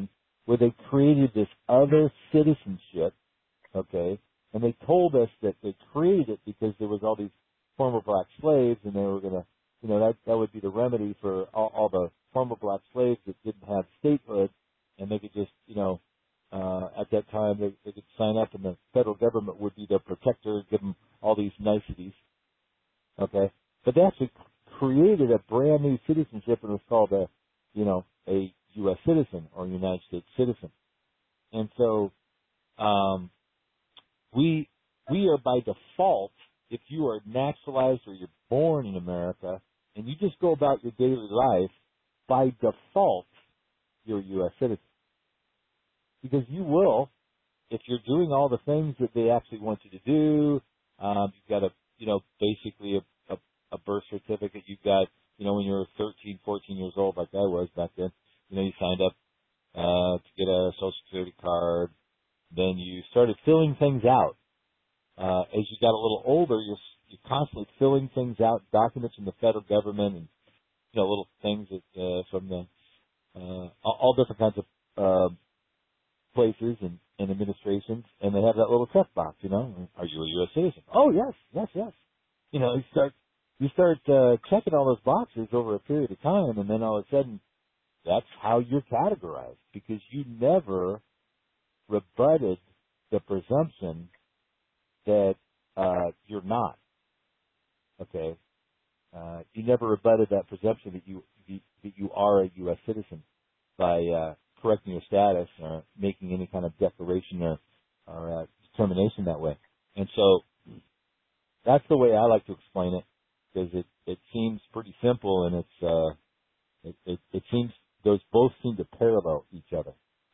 where they created this other citizenship, okay, and they told us that they created it because there was all these former black slaves, and they were going to, you know, that that would be the remedy for all, all the former black slaves that didn't have statehood, and they could just, you know, uh, at that time they, they could sign up, and the federal government would be their protector, give them all these niceties, okay. But they actually created a brand new citizenship, and it was called a, you know, a U S citizen or United States citizen. And so, um, we we are by default, if you are naturalized or you're born in America and you just go about your daily life, by default, you're a U S citizen. Because you will, if you're doing all the things that they actually want you to do, um, you've got a, you know, basically a, a, a birth certificate. You've got, you know, when you were thirteen, fourteen years old, like I was back then, you know, you signed up uh, to get a Social Security card. Then you started filling things out. Uh, as you got a little older, you're, you're constantly filling things out, documents from the federal government, and you know, little things that, uh, from the uh, all, all different kinds of uh, places and, and administrations, and they have that little checkbox. You know, are you a U S citizen? Oh yes, yes, yes. You know, you start you start uh, checking all those boxes over a period of time, and then all of a sudden, that's how you're categorized, because you never rebutted the presumption that uh, you're not. Okay, uh, you never rebutted that presumption that you that you are a U S citizen by uh, correcting your status or making any kind of declaration or, or uh, determination that way. And so that's the way I like to explain it, because it, it seems pretty simple, and it's uh, it, it, it seems those both seem to parallel each other.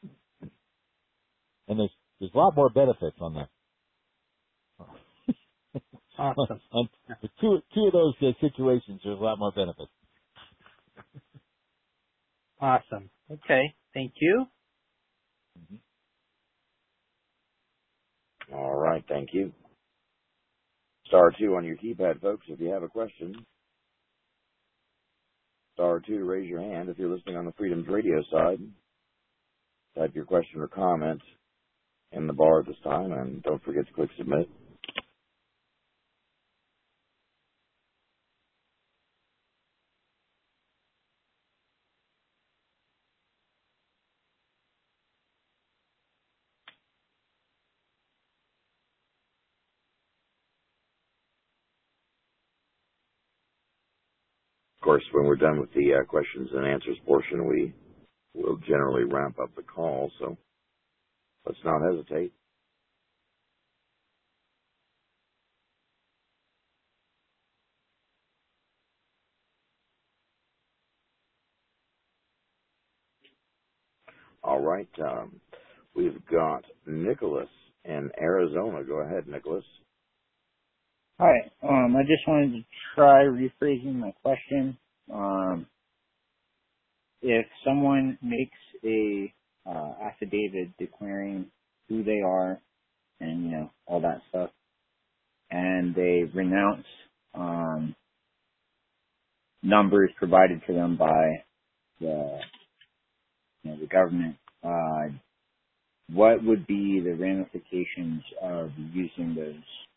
And there's there's a lot more benefits on that. Awesome. on, for two two of those uh, situations, there's a lot more benefits. Awesome. Okay. Thank you. All right. Thank you. Star two on your keypad, folks, if you have a question. Star two to raise your hand if you're listening on the Freedoms Radio side. Type your question or comment in the bar at this time, and don't forget to click submit. Of course, when we're done with the uh, questions and answers portion, we will generally ramp up the call, so let's not hesitate. All right. Um, we've got Nicholas in Arizona. Go ahead, Nicholas. Hi. Um, I just wanted to try rephrasing my question. Um, if someone makes a uh, affidavit declaring who they are and, you know, all that stuff, and they renounce um, numbers provided to them by the, you know, the government, uh, what would be the ramifications of using those?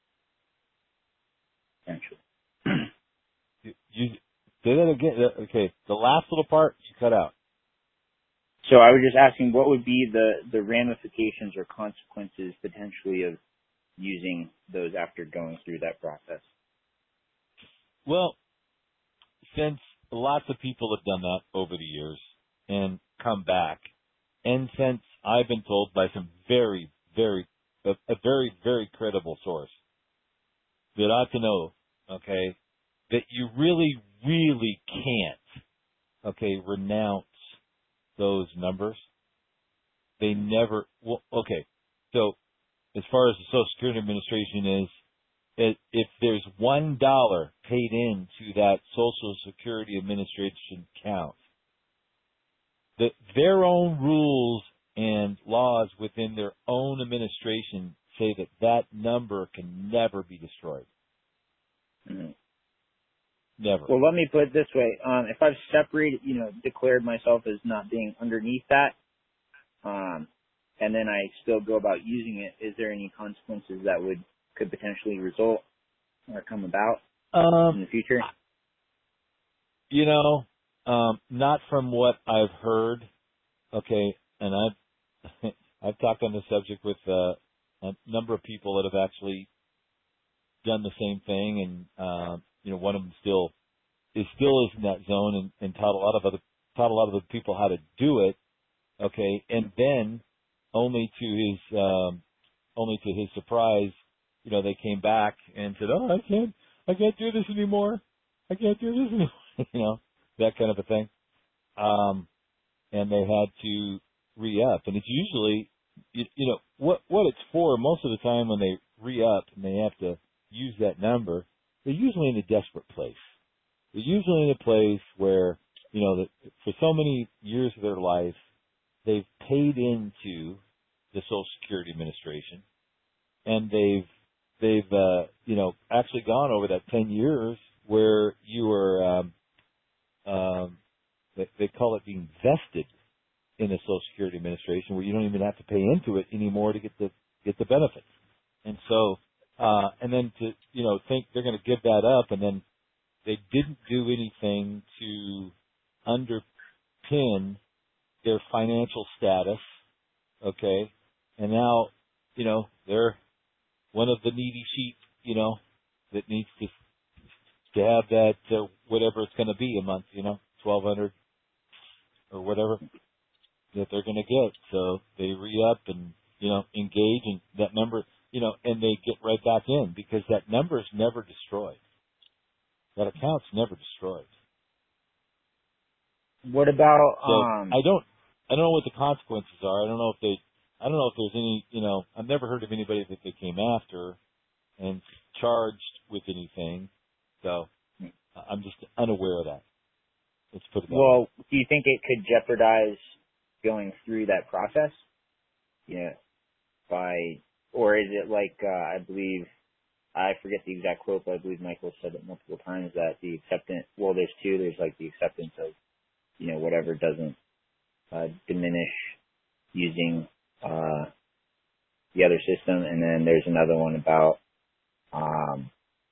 you, you say that again. Okay, the last little part you cut out. So I was just asking, what would be the, the ramifications or consequences potentially of using those after going through that process? Well, since lots of people have done that over the years and come back, and since I've been told by some very, very, a, a very, very credible source that ought to know, okay, that you really, really can't, okay, renounce those numbers. They never, well, okay, so as far as the Social Security Administration is, it, if there's one dollar paid into that Social Security Administration account, that their own rules and laws within their own administration say that that number can never be destroyed. Mm-hmm. Never. Well, let me put it this way. Um, if I've separated, you know, declared myself as not being underneath that, um, and then I still go about using it, is there any consequences that would could potentially result or come about um, in the future? You know, um, not from what I've heard. Okay, and I've I've talked on the subject with uh, a number of people that have actually done the same thing, and uh, you know, one of them still is still is in that zone, and, and taught a lot of other taught a lot of other people how to do it. Okay, and then only to his um, only to his surprise, you know, they came back and said, "Oh, I can't, I can't do this anymore. I can't do this anymore." You know, that kind of a thing. Um, and they had to re-up, and it's usually, you, you know, what what it's for. Most of the time, when they re-up and they have to use that number, they're usually in a desperate place. They're usually in a place where, you know, that for so many years of their life, they've paid into the Social Security Administration, and they've they've uh, you know, actually gone over that ten years where you were um, um, they, they call it being vested in the Social Security Administration, where you don't even have to pay into it anymore to get the get the benefits. And so, uh, and then to, you know, think they're going to give that up, and then they didn't do anything to underpin their financial status, okay? And now, you know, they're one of the needy sheep, you know, that needs to to have that uh, whatever it's going to be a month, you know, twelve hundred or whatever that they're going to get. So they re-up and, you know, engage, and that number, you know, and they get right back in, because that number is never destroyed. That account's never destroyed. What about, so um, I don't, I don't know what the consequences are. I don't know if they, I don't know if there's any, you know, I've never heard of anybody that they came after and charged with anything. So I'm just unaware of that. Let's put it that well, way. do you think it could jeopardize going through that process? You know, by, or is it like, uh, I believe, I forget the exact quote, but I believe Michael said it multiple times, that the acceptance, well, there's two, there's like the acceptance of, you know, whatever doesn't uh, diminish using uh, the other system, and then there's another one about um,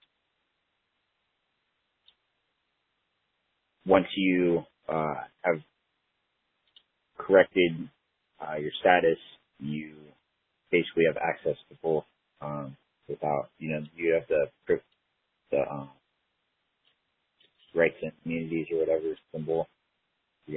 once you uh, have corrected uh, your status, you basically have access to both um, without, you know, you have the the um, rights and communities or whatever symbol. Yeah.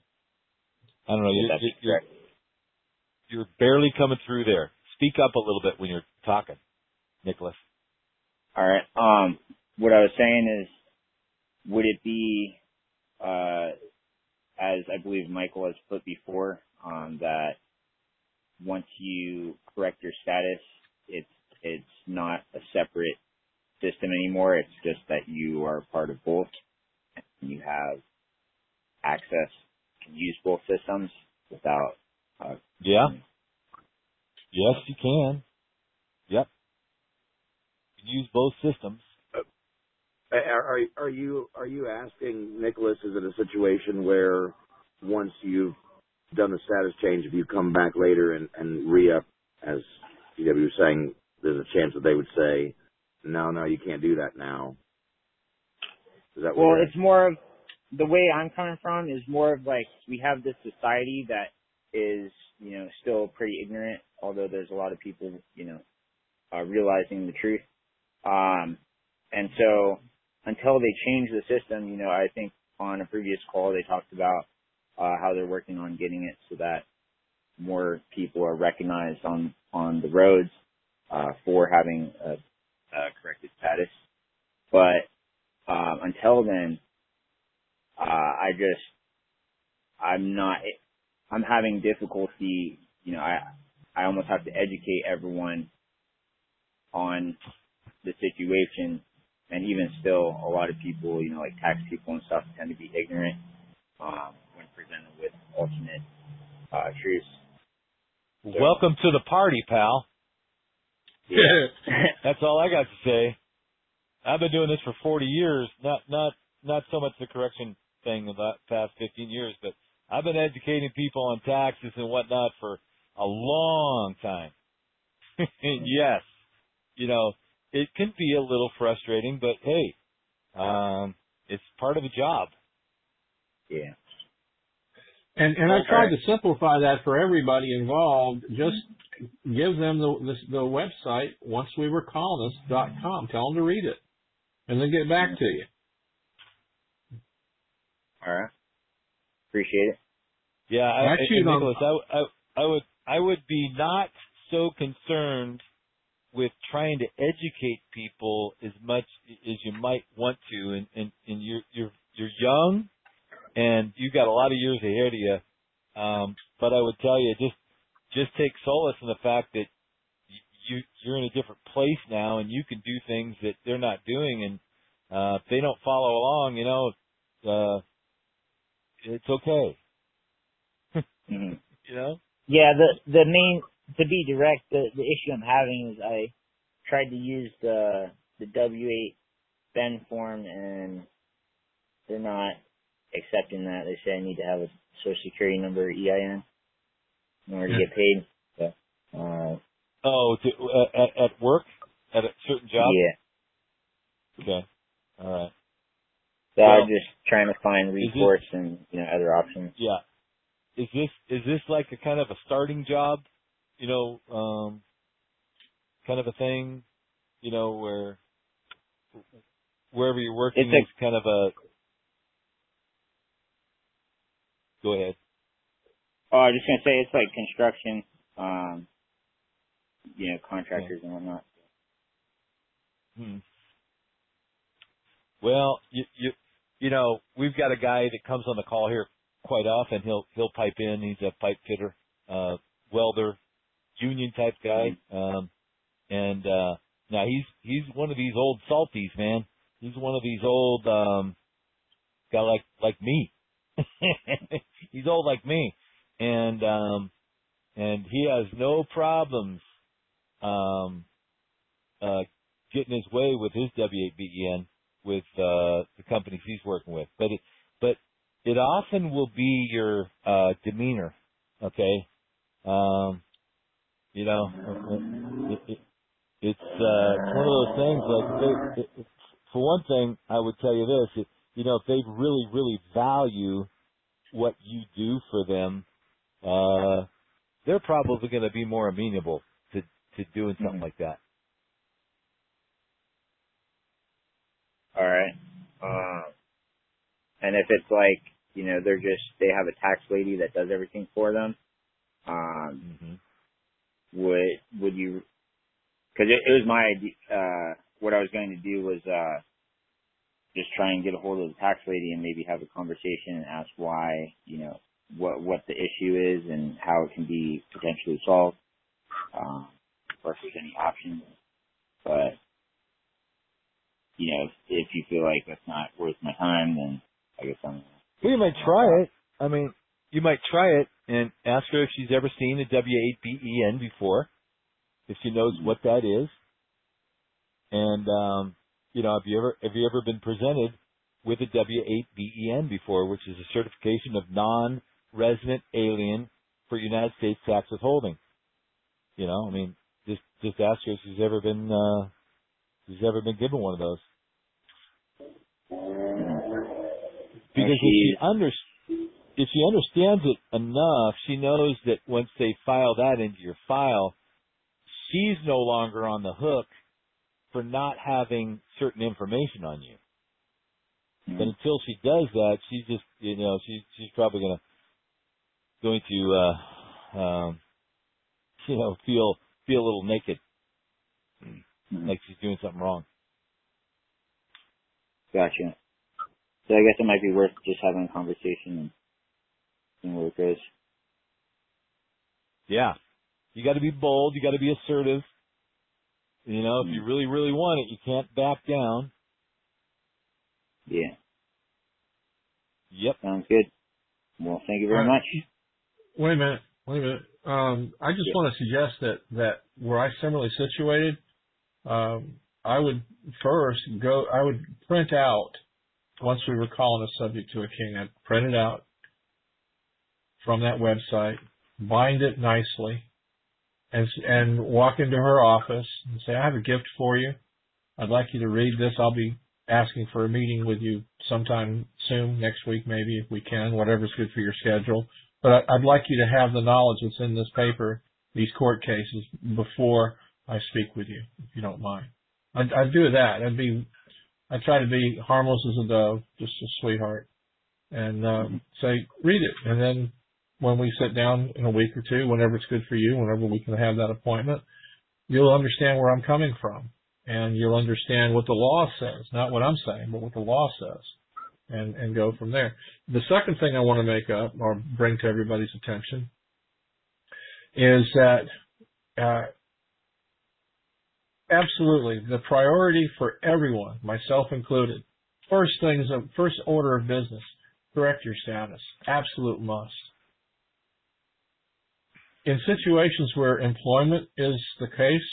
I don't know. You're, you're, you're barely coming through there. Speak up a little bit when you're talking, Nicholas. All right. Um, what I was saying is, would it be, uh, as I believe Michael has put before, um, that once you correct your status, it's it's not a separate system anymore. It's just that you are part of both, and you have access, can use both systems without. Uh, yeah. Yes, you can. Yep. You can use both systems. Are, are you are you asking, Nicholas, is it a situation where once you've done the status change, if you come back later and, and re-up, as C W was saying, there's a chance that they would say, no, no, you can't do that now? Is that well, it's more of, the way I'm coming from is more of like, we have this society that is, you know, still pretty ignorant, although there's a lot of people, you know, uh, realizing the truth. Um, and so until they change the system, you know, I think on a previous call they talked about uh, how they're working on getting it so that more people are recognized on, on the roads uh, for having a, a corrected status. But um, until then, uh, I just, I'm not, I'm having difficulty, you know, I, I almost have to educate everyone on the situation. And even still, a lot of people, you know, like tax people and stuff, tend to be ignorant um, when presented with alternate uh, truths. So, welcome to the party, pal. Yeah. That's all I got to say. I've been doing this for forty years, not not not so much the correction thing in the past fifteen years, but I've been educating people on taxes and whatnot for a long time. Yes, you know, it can be a little frustrating, but hey, um, it's part of the job. Yeah. And and I tried to simplify that for everybody involved. Just give them the the, the website once we were colonists dot com. Tell them to read it, and then get back to you. All right. Appreciate it. Yeah, I, I and Nicholas, I, I, I would I would be not so concerned with trying to educate people as much as you might want to, and and, and you're you're you're young, and you've got a lot of years ahead of you. Um, but I would tell you, just just take solace in the fact that you you're in a different place now, and you can do things that they're not doing, and uh, if they don't follow along, you know, uh, it's okay. Mm-hmm. You know? Yeah, the the main, to be direct, the, the issue I'm having is I tried to use the the W eight Ben form, and they're not accepting that. They say I need to have a Social Security number, E I N, in order to Yeah. get paid. So, uh, Oh, to, uh, at, at work? At a certain job? yeah. Okay. All right. So Well, I'm just trying to find reports and, you know, other options. Yeah. Is this is this like a kind of a starting job, you know, um, kind of a thing, you know, where wherever you're working It's a, is kind of a. Go ahead. oh, I was just gonna say it's like construction, um, you know, contractors and whatnot. Hmm. Well, you, you you know, we've got a guy that comes on the call here quite often. He'll he'll pipe in. He's a pipe fitter, uh, welder, union type guy. Um, and uh, now he's he's one of these old salties, man. He's one of these old um, guy like like me. He's old like me, and um, and he has no problems um, uh, getting his way with his W eight B E N with uh, the companies he's working with. But it, but it often will be your uh, demeanor, okay? Um, you know, it, it, it's uh, one of those things. Like, they, it, for one thing, I would tell you this: it, you know, if they really, really value what you do for them, uh, they're probably going to be more amenable to to doing something Mm-hmm. like that. All right. Um, and if it's like, you know, they're just, they have a tax lady that does everything for them, um, Mm-hmm. would, would you, cause it, it was my idea, uh, what I was going to do was, uh, just try and get a hold of the tax lady and maybe have a conversation and ask why, you know, what, what the issue is and how it can be potentially solved, um, or if there's any options. But, you know, if, if you feel like that's not worth my time, then I guess I'm. Well, you might try it. I mean, you might try it and ask her if she's ever seen a W eight B E N before, if she knows what that is. And, um, you know, have you ever, have you ever been presented with a W eight B E N before, which is a certification of non-resident alien for United States tax withholding? You know, I mean, just, just ask her if she's ever been, uh, she's ever been given one of those. Because if she under, if she understands it enough, she knows that once they file that into your file, she's no longer on the hook for not having certain information on you. But until she does that, she's just, you know, she's she's probably gonna going to, uh, um, you know, feel feel a little naked, like she's doing something wrong. Gotcha. So I guess it might be worth just having a conversation and seeing where it goes. Yeah, you got to be bold. You got to be assertive. You know, if you really, really want it, you can't back down. Yeah. Yep. Sounds good. Well, thank you very Uh, much. Wait a minute. Wait a minute. Um, I just Yeah. want to suggest that, that where I similarly situated, um, I would first go, I would print out, once we were calling a subject to a king, I'd print it out, from that website, bind it nicely, and and walk into her office and say, I have a gift for you. I'd like you to read this. I'll be asking for a meeting with you sometime soon, next week maybe if we can, whatever's good for your schedule. But I'd like you to have the knowledge that's in this paper, these court cases, before I speak with you, if you don't mind. I'd, I'd do that. I'd be, I'd try to be harmless as a dove, just a sweetheart, and um, say, read it. And then when we sit down in a week or two, whenever it's good for you, whenever we can have that appointment, you'll understand where I'm coming from. And you'll understand what the law says, not what I'm saying, but what the law says, and, and go from there. The second thing I want to make up or bring to everybody's attention is that uh, absolutely the priority for everyone, myself included, first things, first order of business, correct your status. Absolute must. In situations where employment is the case,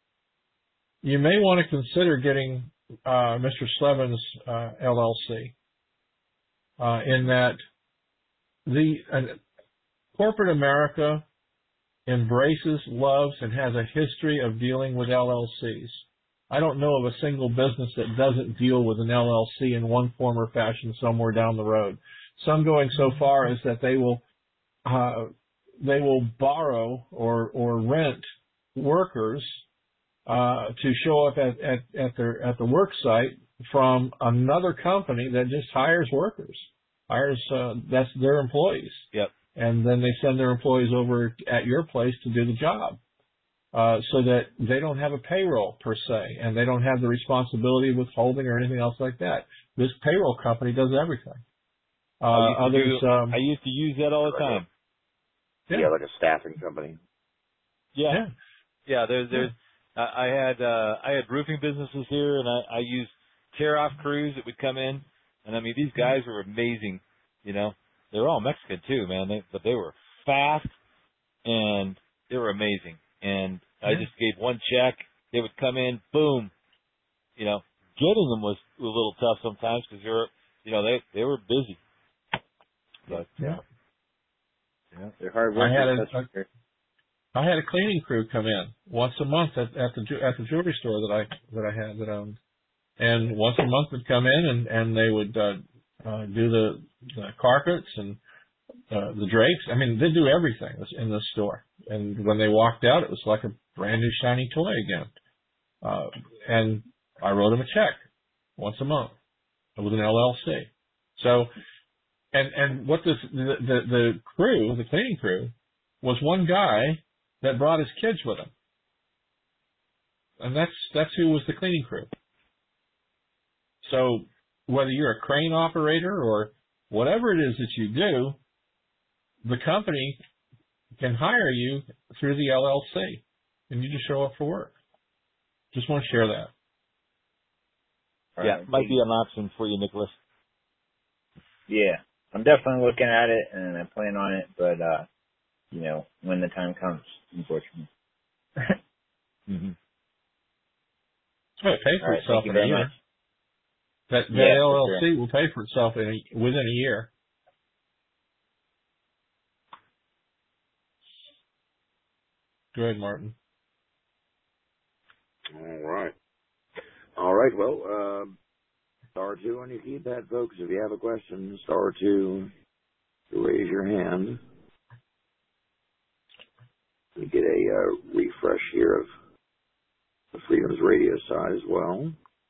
you may want to consider getting uh, Mister Slevin's uh, L L C, uh, in that the uh, corporate America embraces, loves, and has a history of dealing with L L Cs. I don't know of a single business that doesn't deal with an L L C in one form or fashion somewhere down the road. Some going so far as that they will uh, they will borrow or or rent workers Uh, to show up at, at, at their, at the work site from another company that just hires workers, hires, uh, that's their employees. Yep. And then they send their employees over at your place to do the job, uh, so that they don't have a payroll per se, and they don't have the responsibility of withholding or anything else like that. This payroll company does everything. Uh, I used to others, do, um, I used to use that all the time. Yeah, yeah like a staffing company. Yeah. Yeah. Yeah. There's, there's, I had uh, I had roofing businesses here, and I, I used tear-off crews that would come in, and I mean these guys were amazing. You know, they were all Mexican too, man. They, but they were fast, and they were amazing. And I yeah. just gave one check. They would come in, boom. You know, getting them was a little tough sometimes because they were, you know, they they were busy. But yeah, yeah, they're hard work. I had a, I had a cleaning crew come in once a month at, at the at the jewelry store that I that I had that owned, and once a month would come in and and they would uh, uh, do the, the carpets and uh, the drapes. I mean, they do everything in this store. And when they walked out, it was like a brand new shiny toy again. Uh, and I wrote them a check once a month with an L L C. So, and and what this the the, the crew, the cleaning crew, was one guy that brought his kids with him. And that's, that's who was the cleaning crew. So whether you're a crane operator or whatever it is that you do, the company can hire you through the L L C and you just show up for work. Just want to share that. Yeah, might be an option for you, Nicholas. Yeah, I'm definitely looking at it and I plan on it, but, uh, you know, when the time comes, unfortunately. mm-hmm. So it pays for right, itself in a year. Much. That, that yeah, L L C sure. will pay for itself in a, within a year. Go ahead, Martin. All right. All right. Well, uh, star two on your keypad, folks. If you have a question, star two to raise your hand. We get a uh, refresh here of the Freedom's Radio side as well.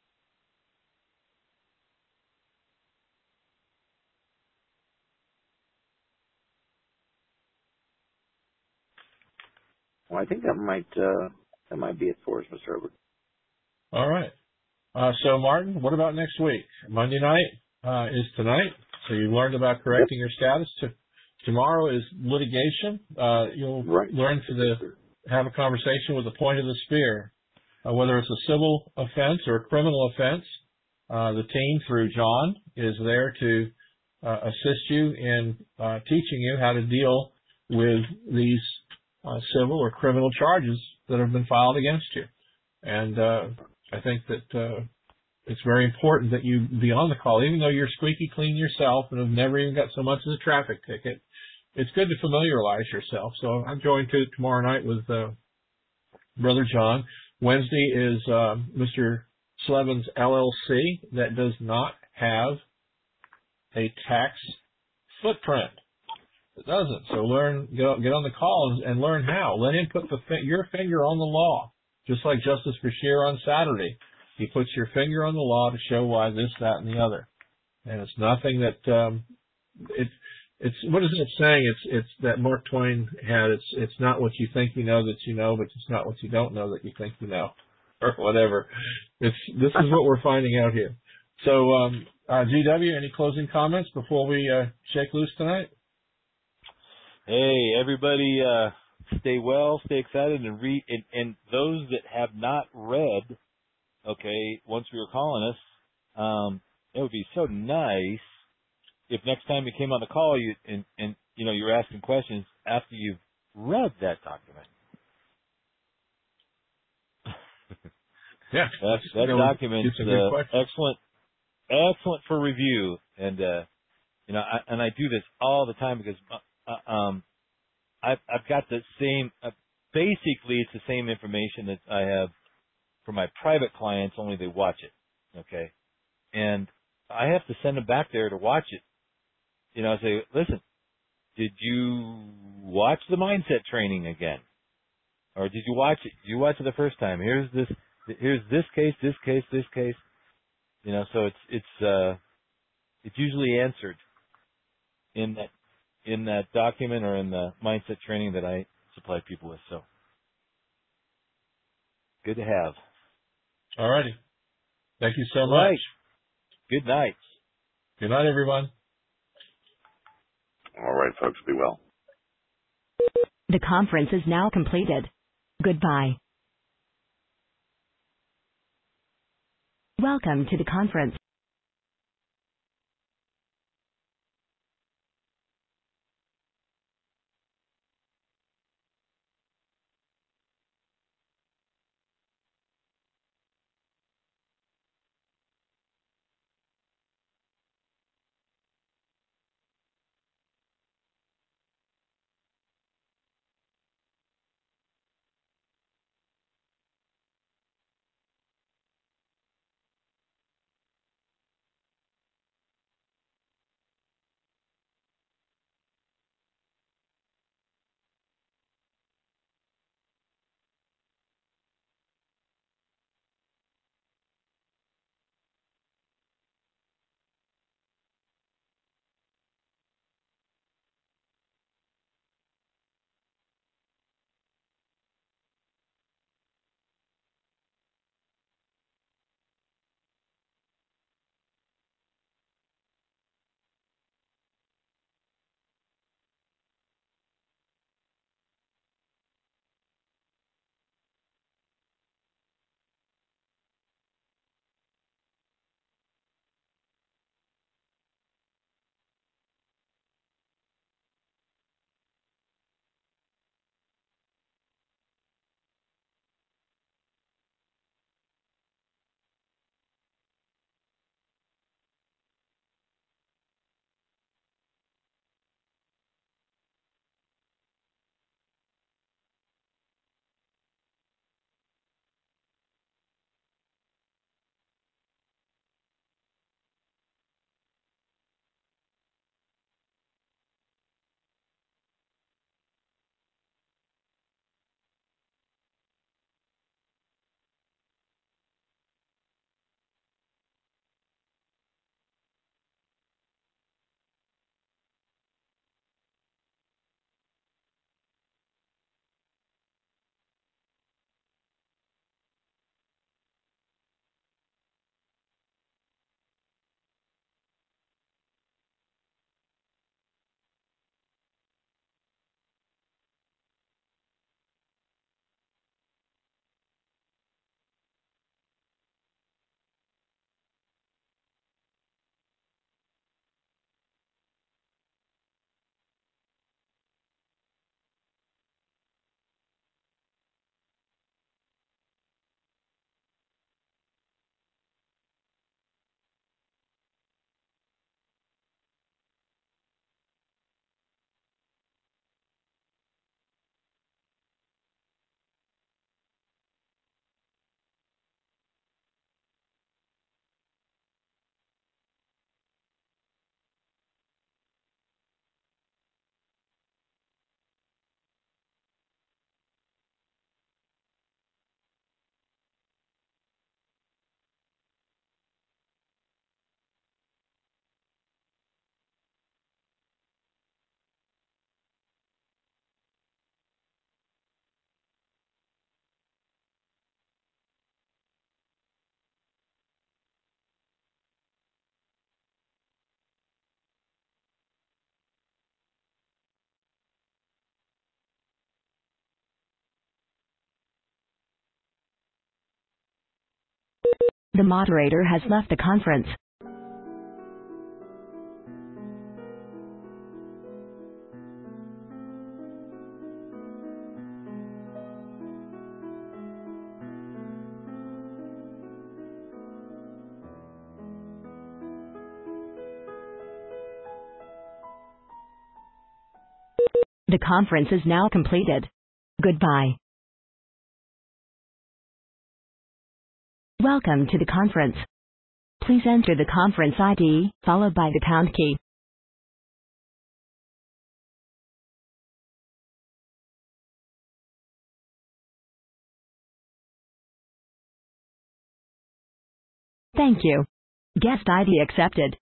Well, I think that might uh, that might be it for us, Mister Herbert. All right. Uh, so, Martin, what about next week? Monday night uh, is tonight. So you learned about correcting your status. To, tomorrow is litigation. Uh, you'll right. learn to the, have a conversation with the point of the spear, uh, whether it's a civil offense or a criminal offense. Uh, the team, through John, is there to uh, assist you in uh, teaching you how to deal with these uh, civil or criminal charges that have been filed against you. And uh, I think that uh, it's very important that you be on the call, even though you're squeaky clean yourself and have never even got so much as a traffic ticket. it's good to familiarize yourself. So I'm joined to tomorrow night with uh, Brother John. Wednesday is uh, Mister Slevin's L L C that does not have a tax footprint. It doesn't. So learn, get on, get on the call and, and learn how. Let him put the your finger on the law, just like Justice Bashir on Saturday. He puts your finger on the law to show why this, that, and the other. And it's nothing that um, it, it's what is it saying? It's it's that Mark Twain had. It's it's not what you think you know that you know, but it's not what you don't know that you think you know, or whatever. It's this is what we're finding out here. So, um, uh, G W, any closing comments before we uh, shake loose tonight? Hey, everybody, uh, stay well, stay excited, and read. And, and those that have not read, okay, once we were calling us, um, it would be so nice if next time you came on the call, you and, and you know you were asking questions after you've read that document. Yeah, that, that document's uh, excellent, excellent for review, and uh, you know, I, and I do this all the time because uh, um, I've, I've got the same. Uh, basically, it's the same information that I have for my private clients, only they watch it. Okay, and I have to send them back there to watch it. You know, I say, listen, did you watch the mindset training again, or did you watch it? Did you watch it the first time? Here's this. Here's this case, this case, this case. You know, so it's it's uh, it's usually answered in that in that document or in the mindset training that I supply people with. So good to have. All righty. Thank you so All much. Right. Good night. Good night, everyone. All right, folks. Be well. The conference is now completed. Goodbye. Welcome to the conference. The moderator has left the conference. The conference is now completed. Goodbye. Welcome to the conference. Please enter the conference I D, followed by the pound key. Thank you. Guest I D accepted.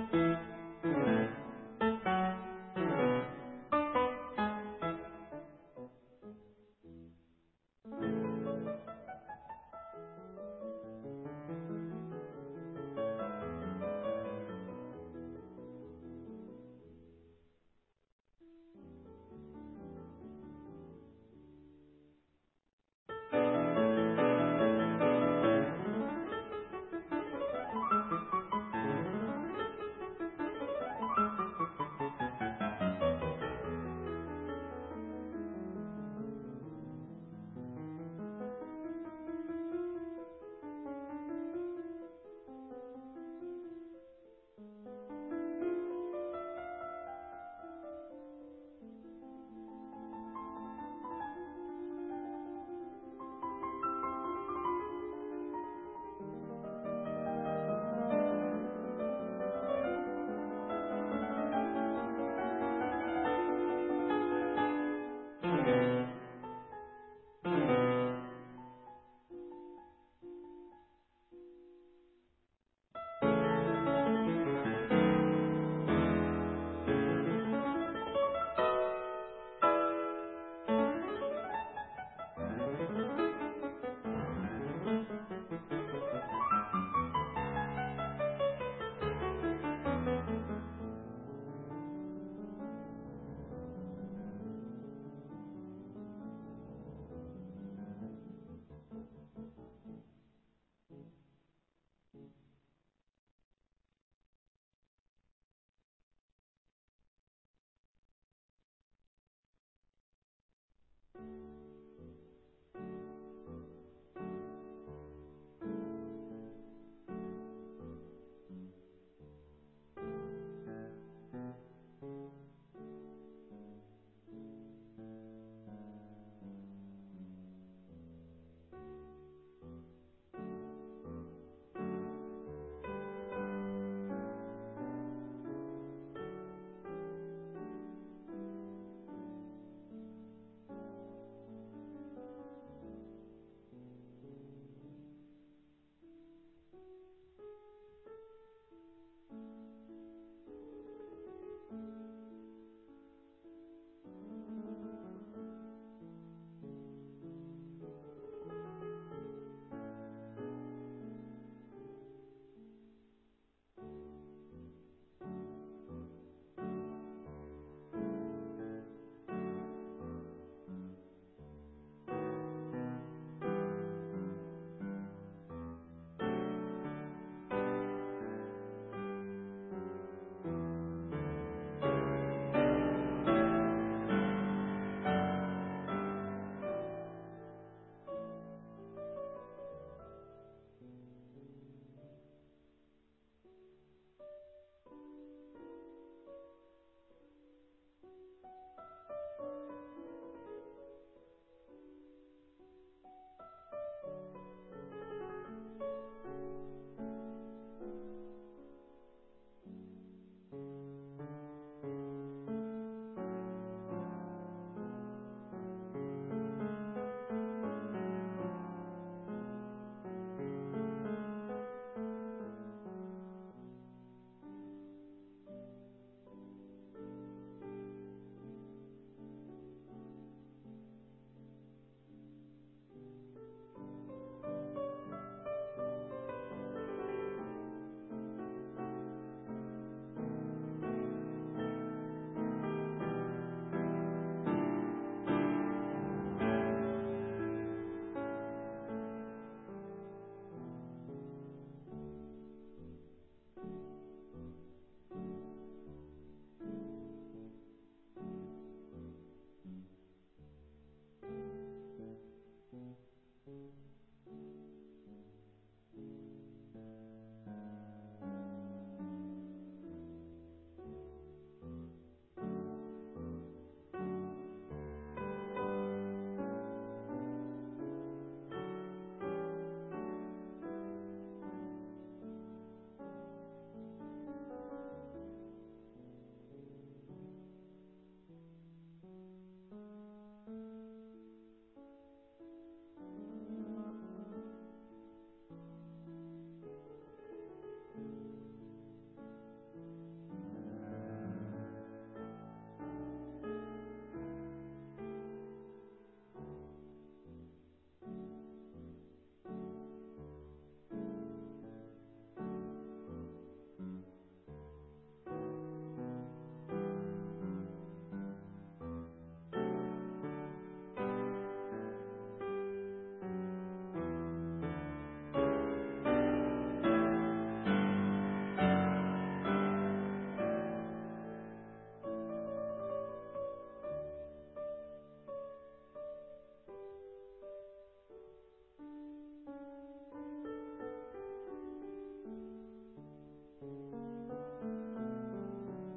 you.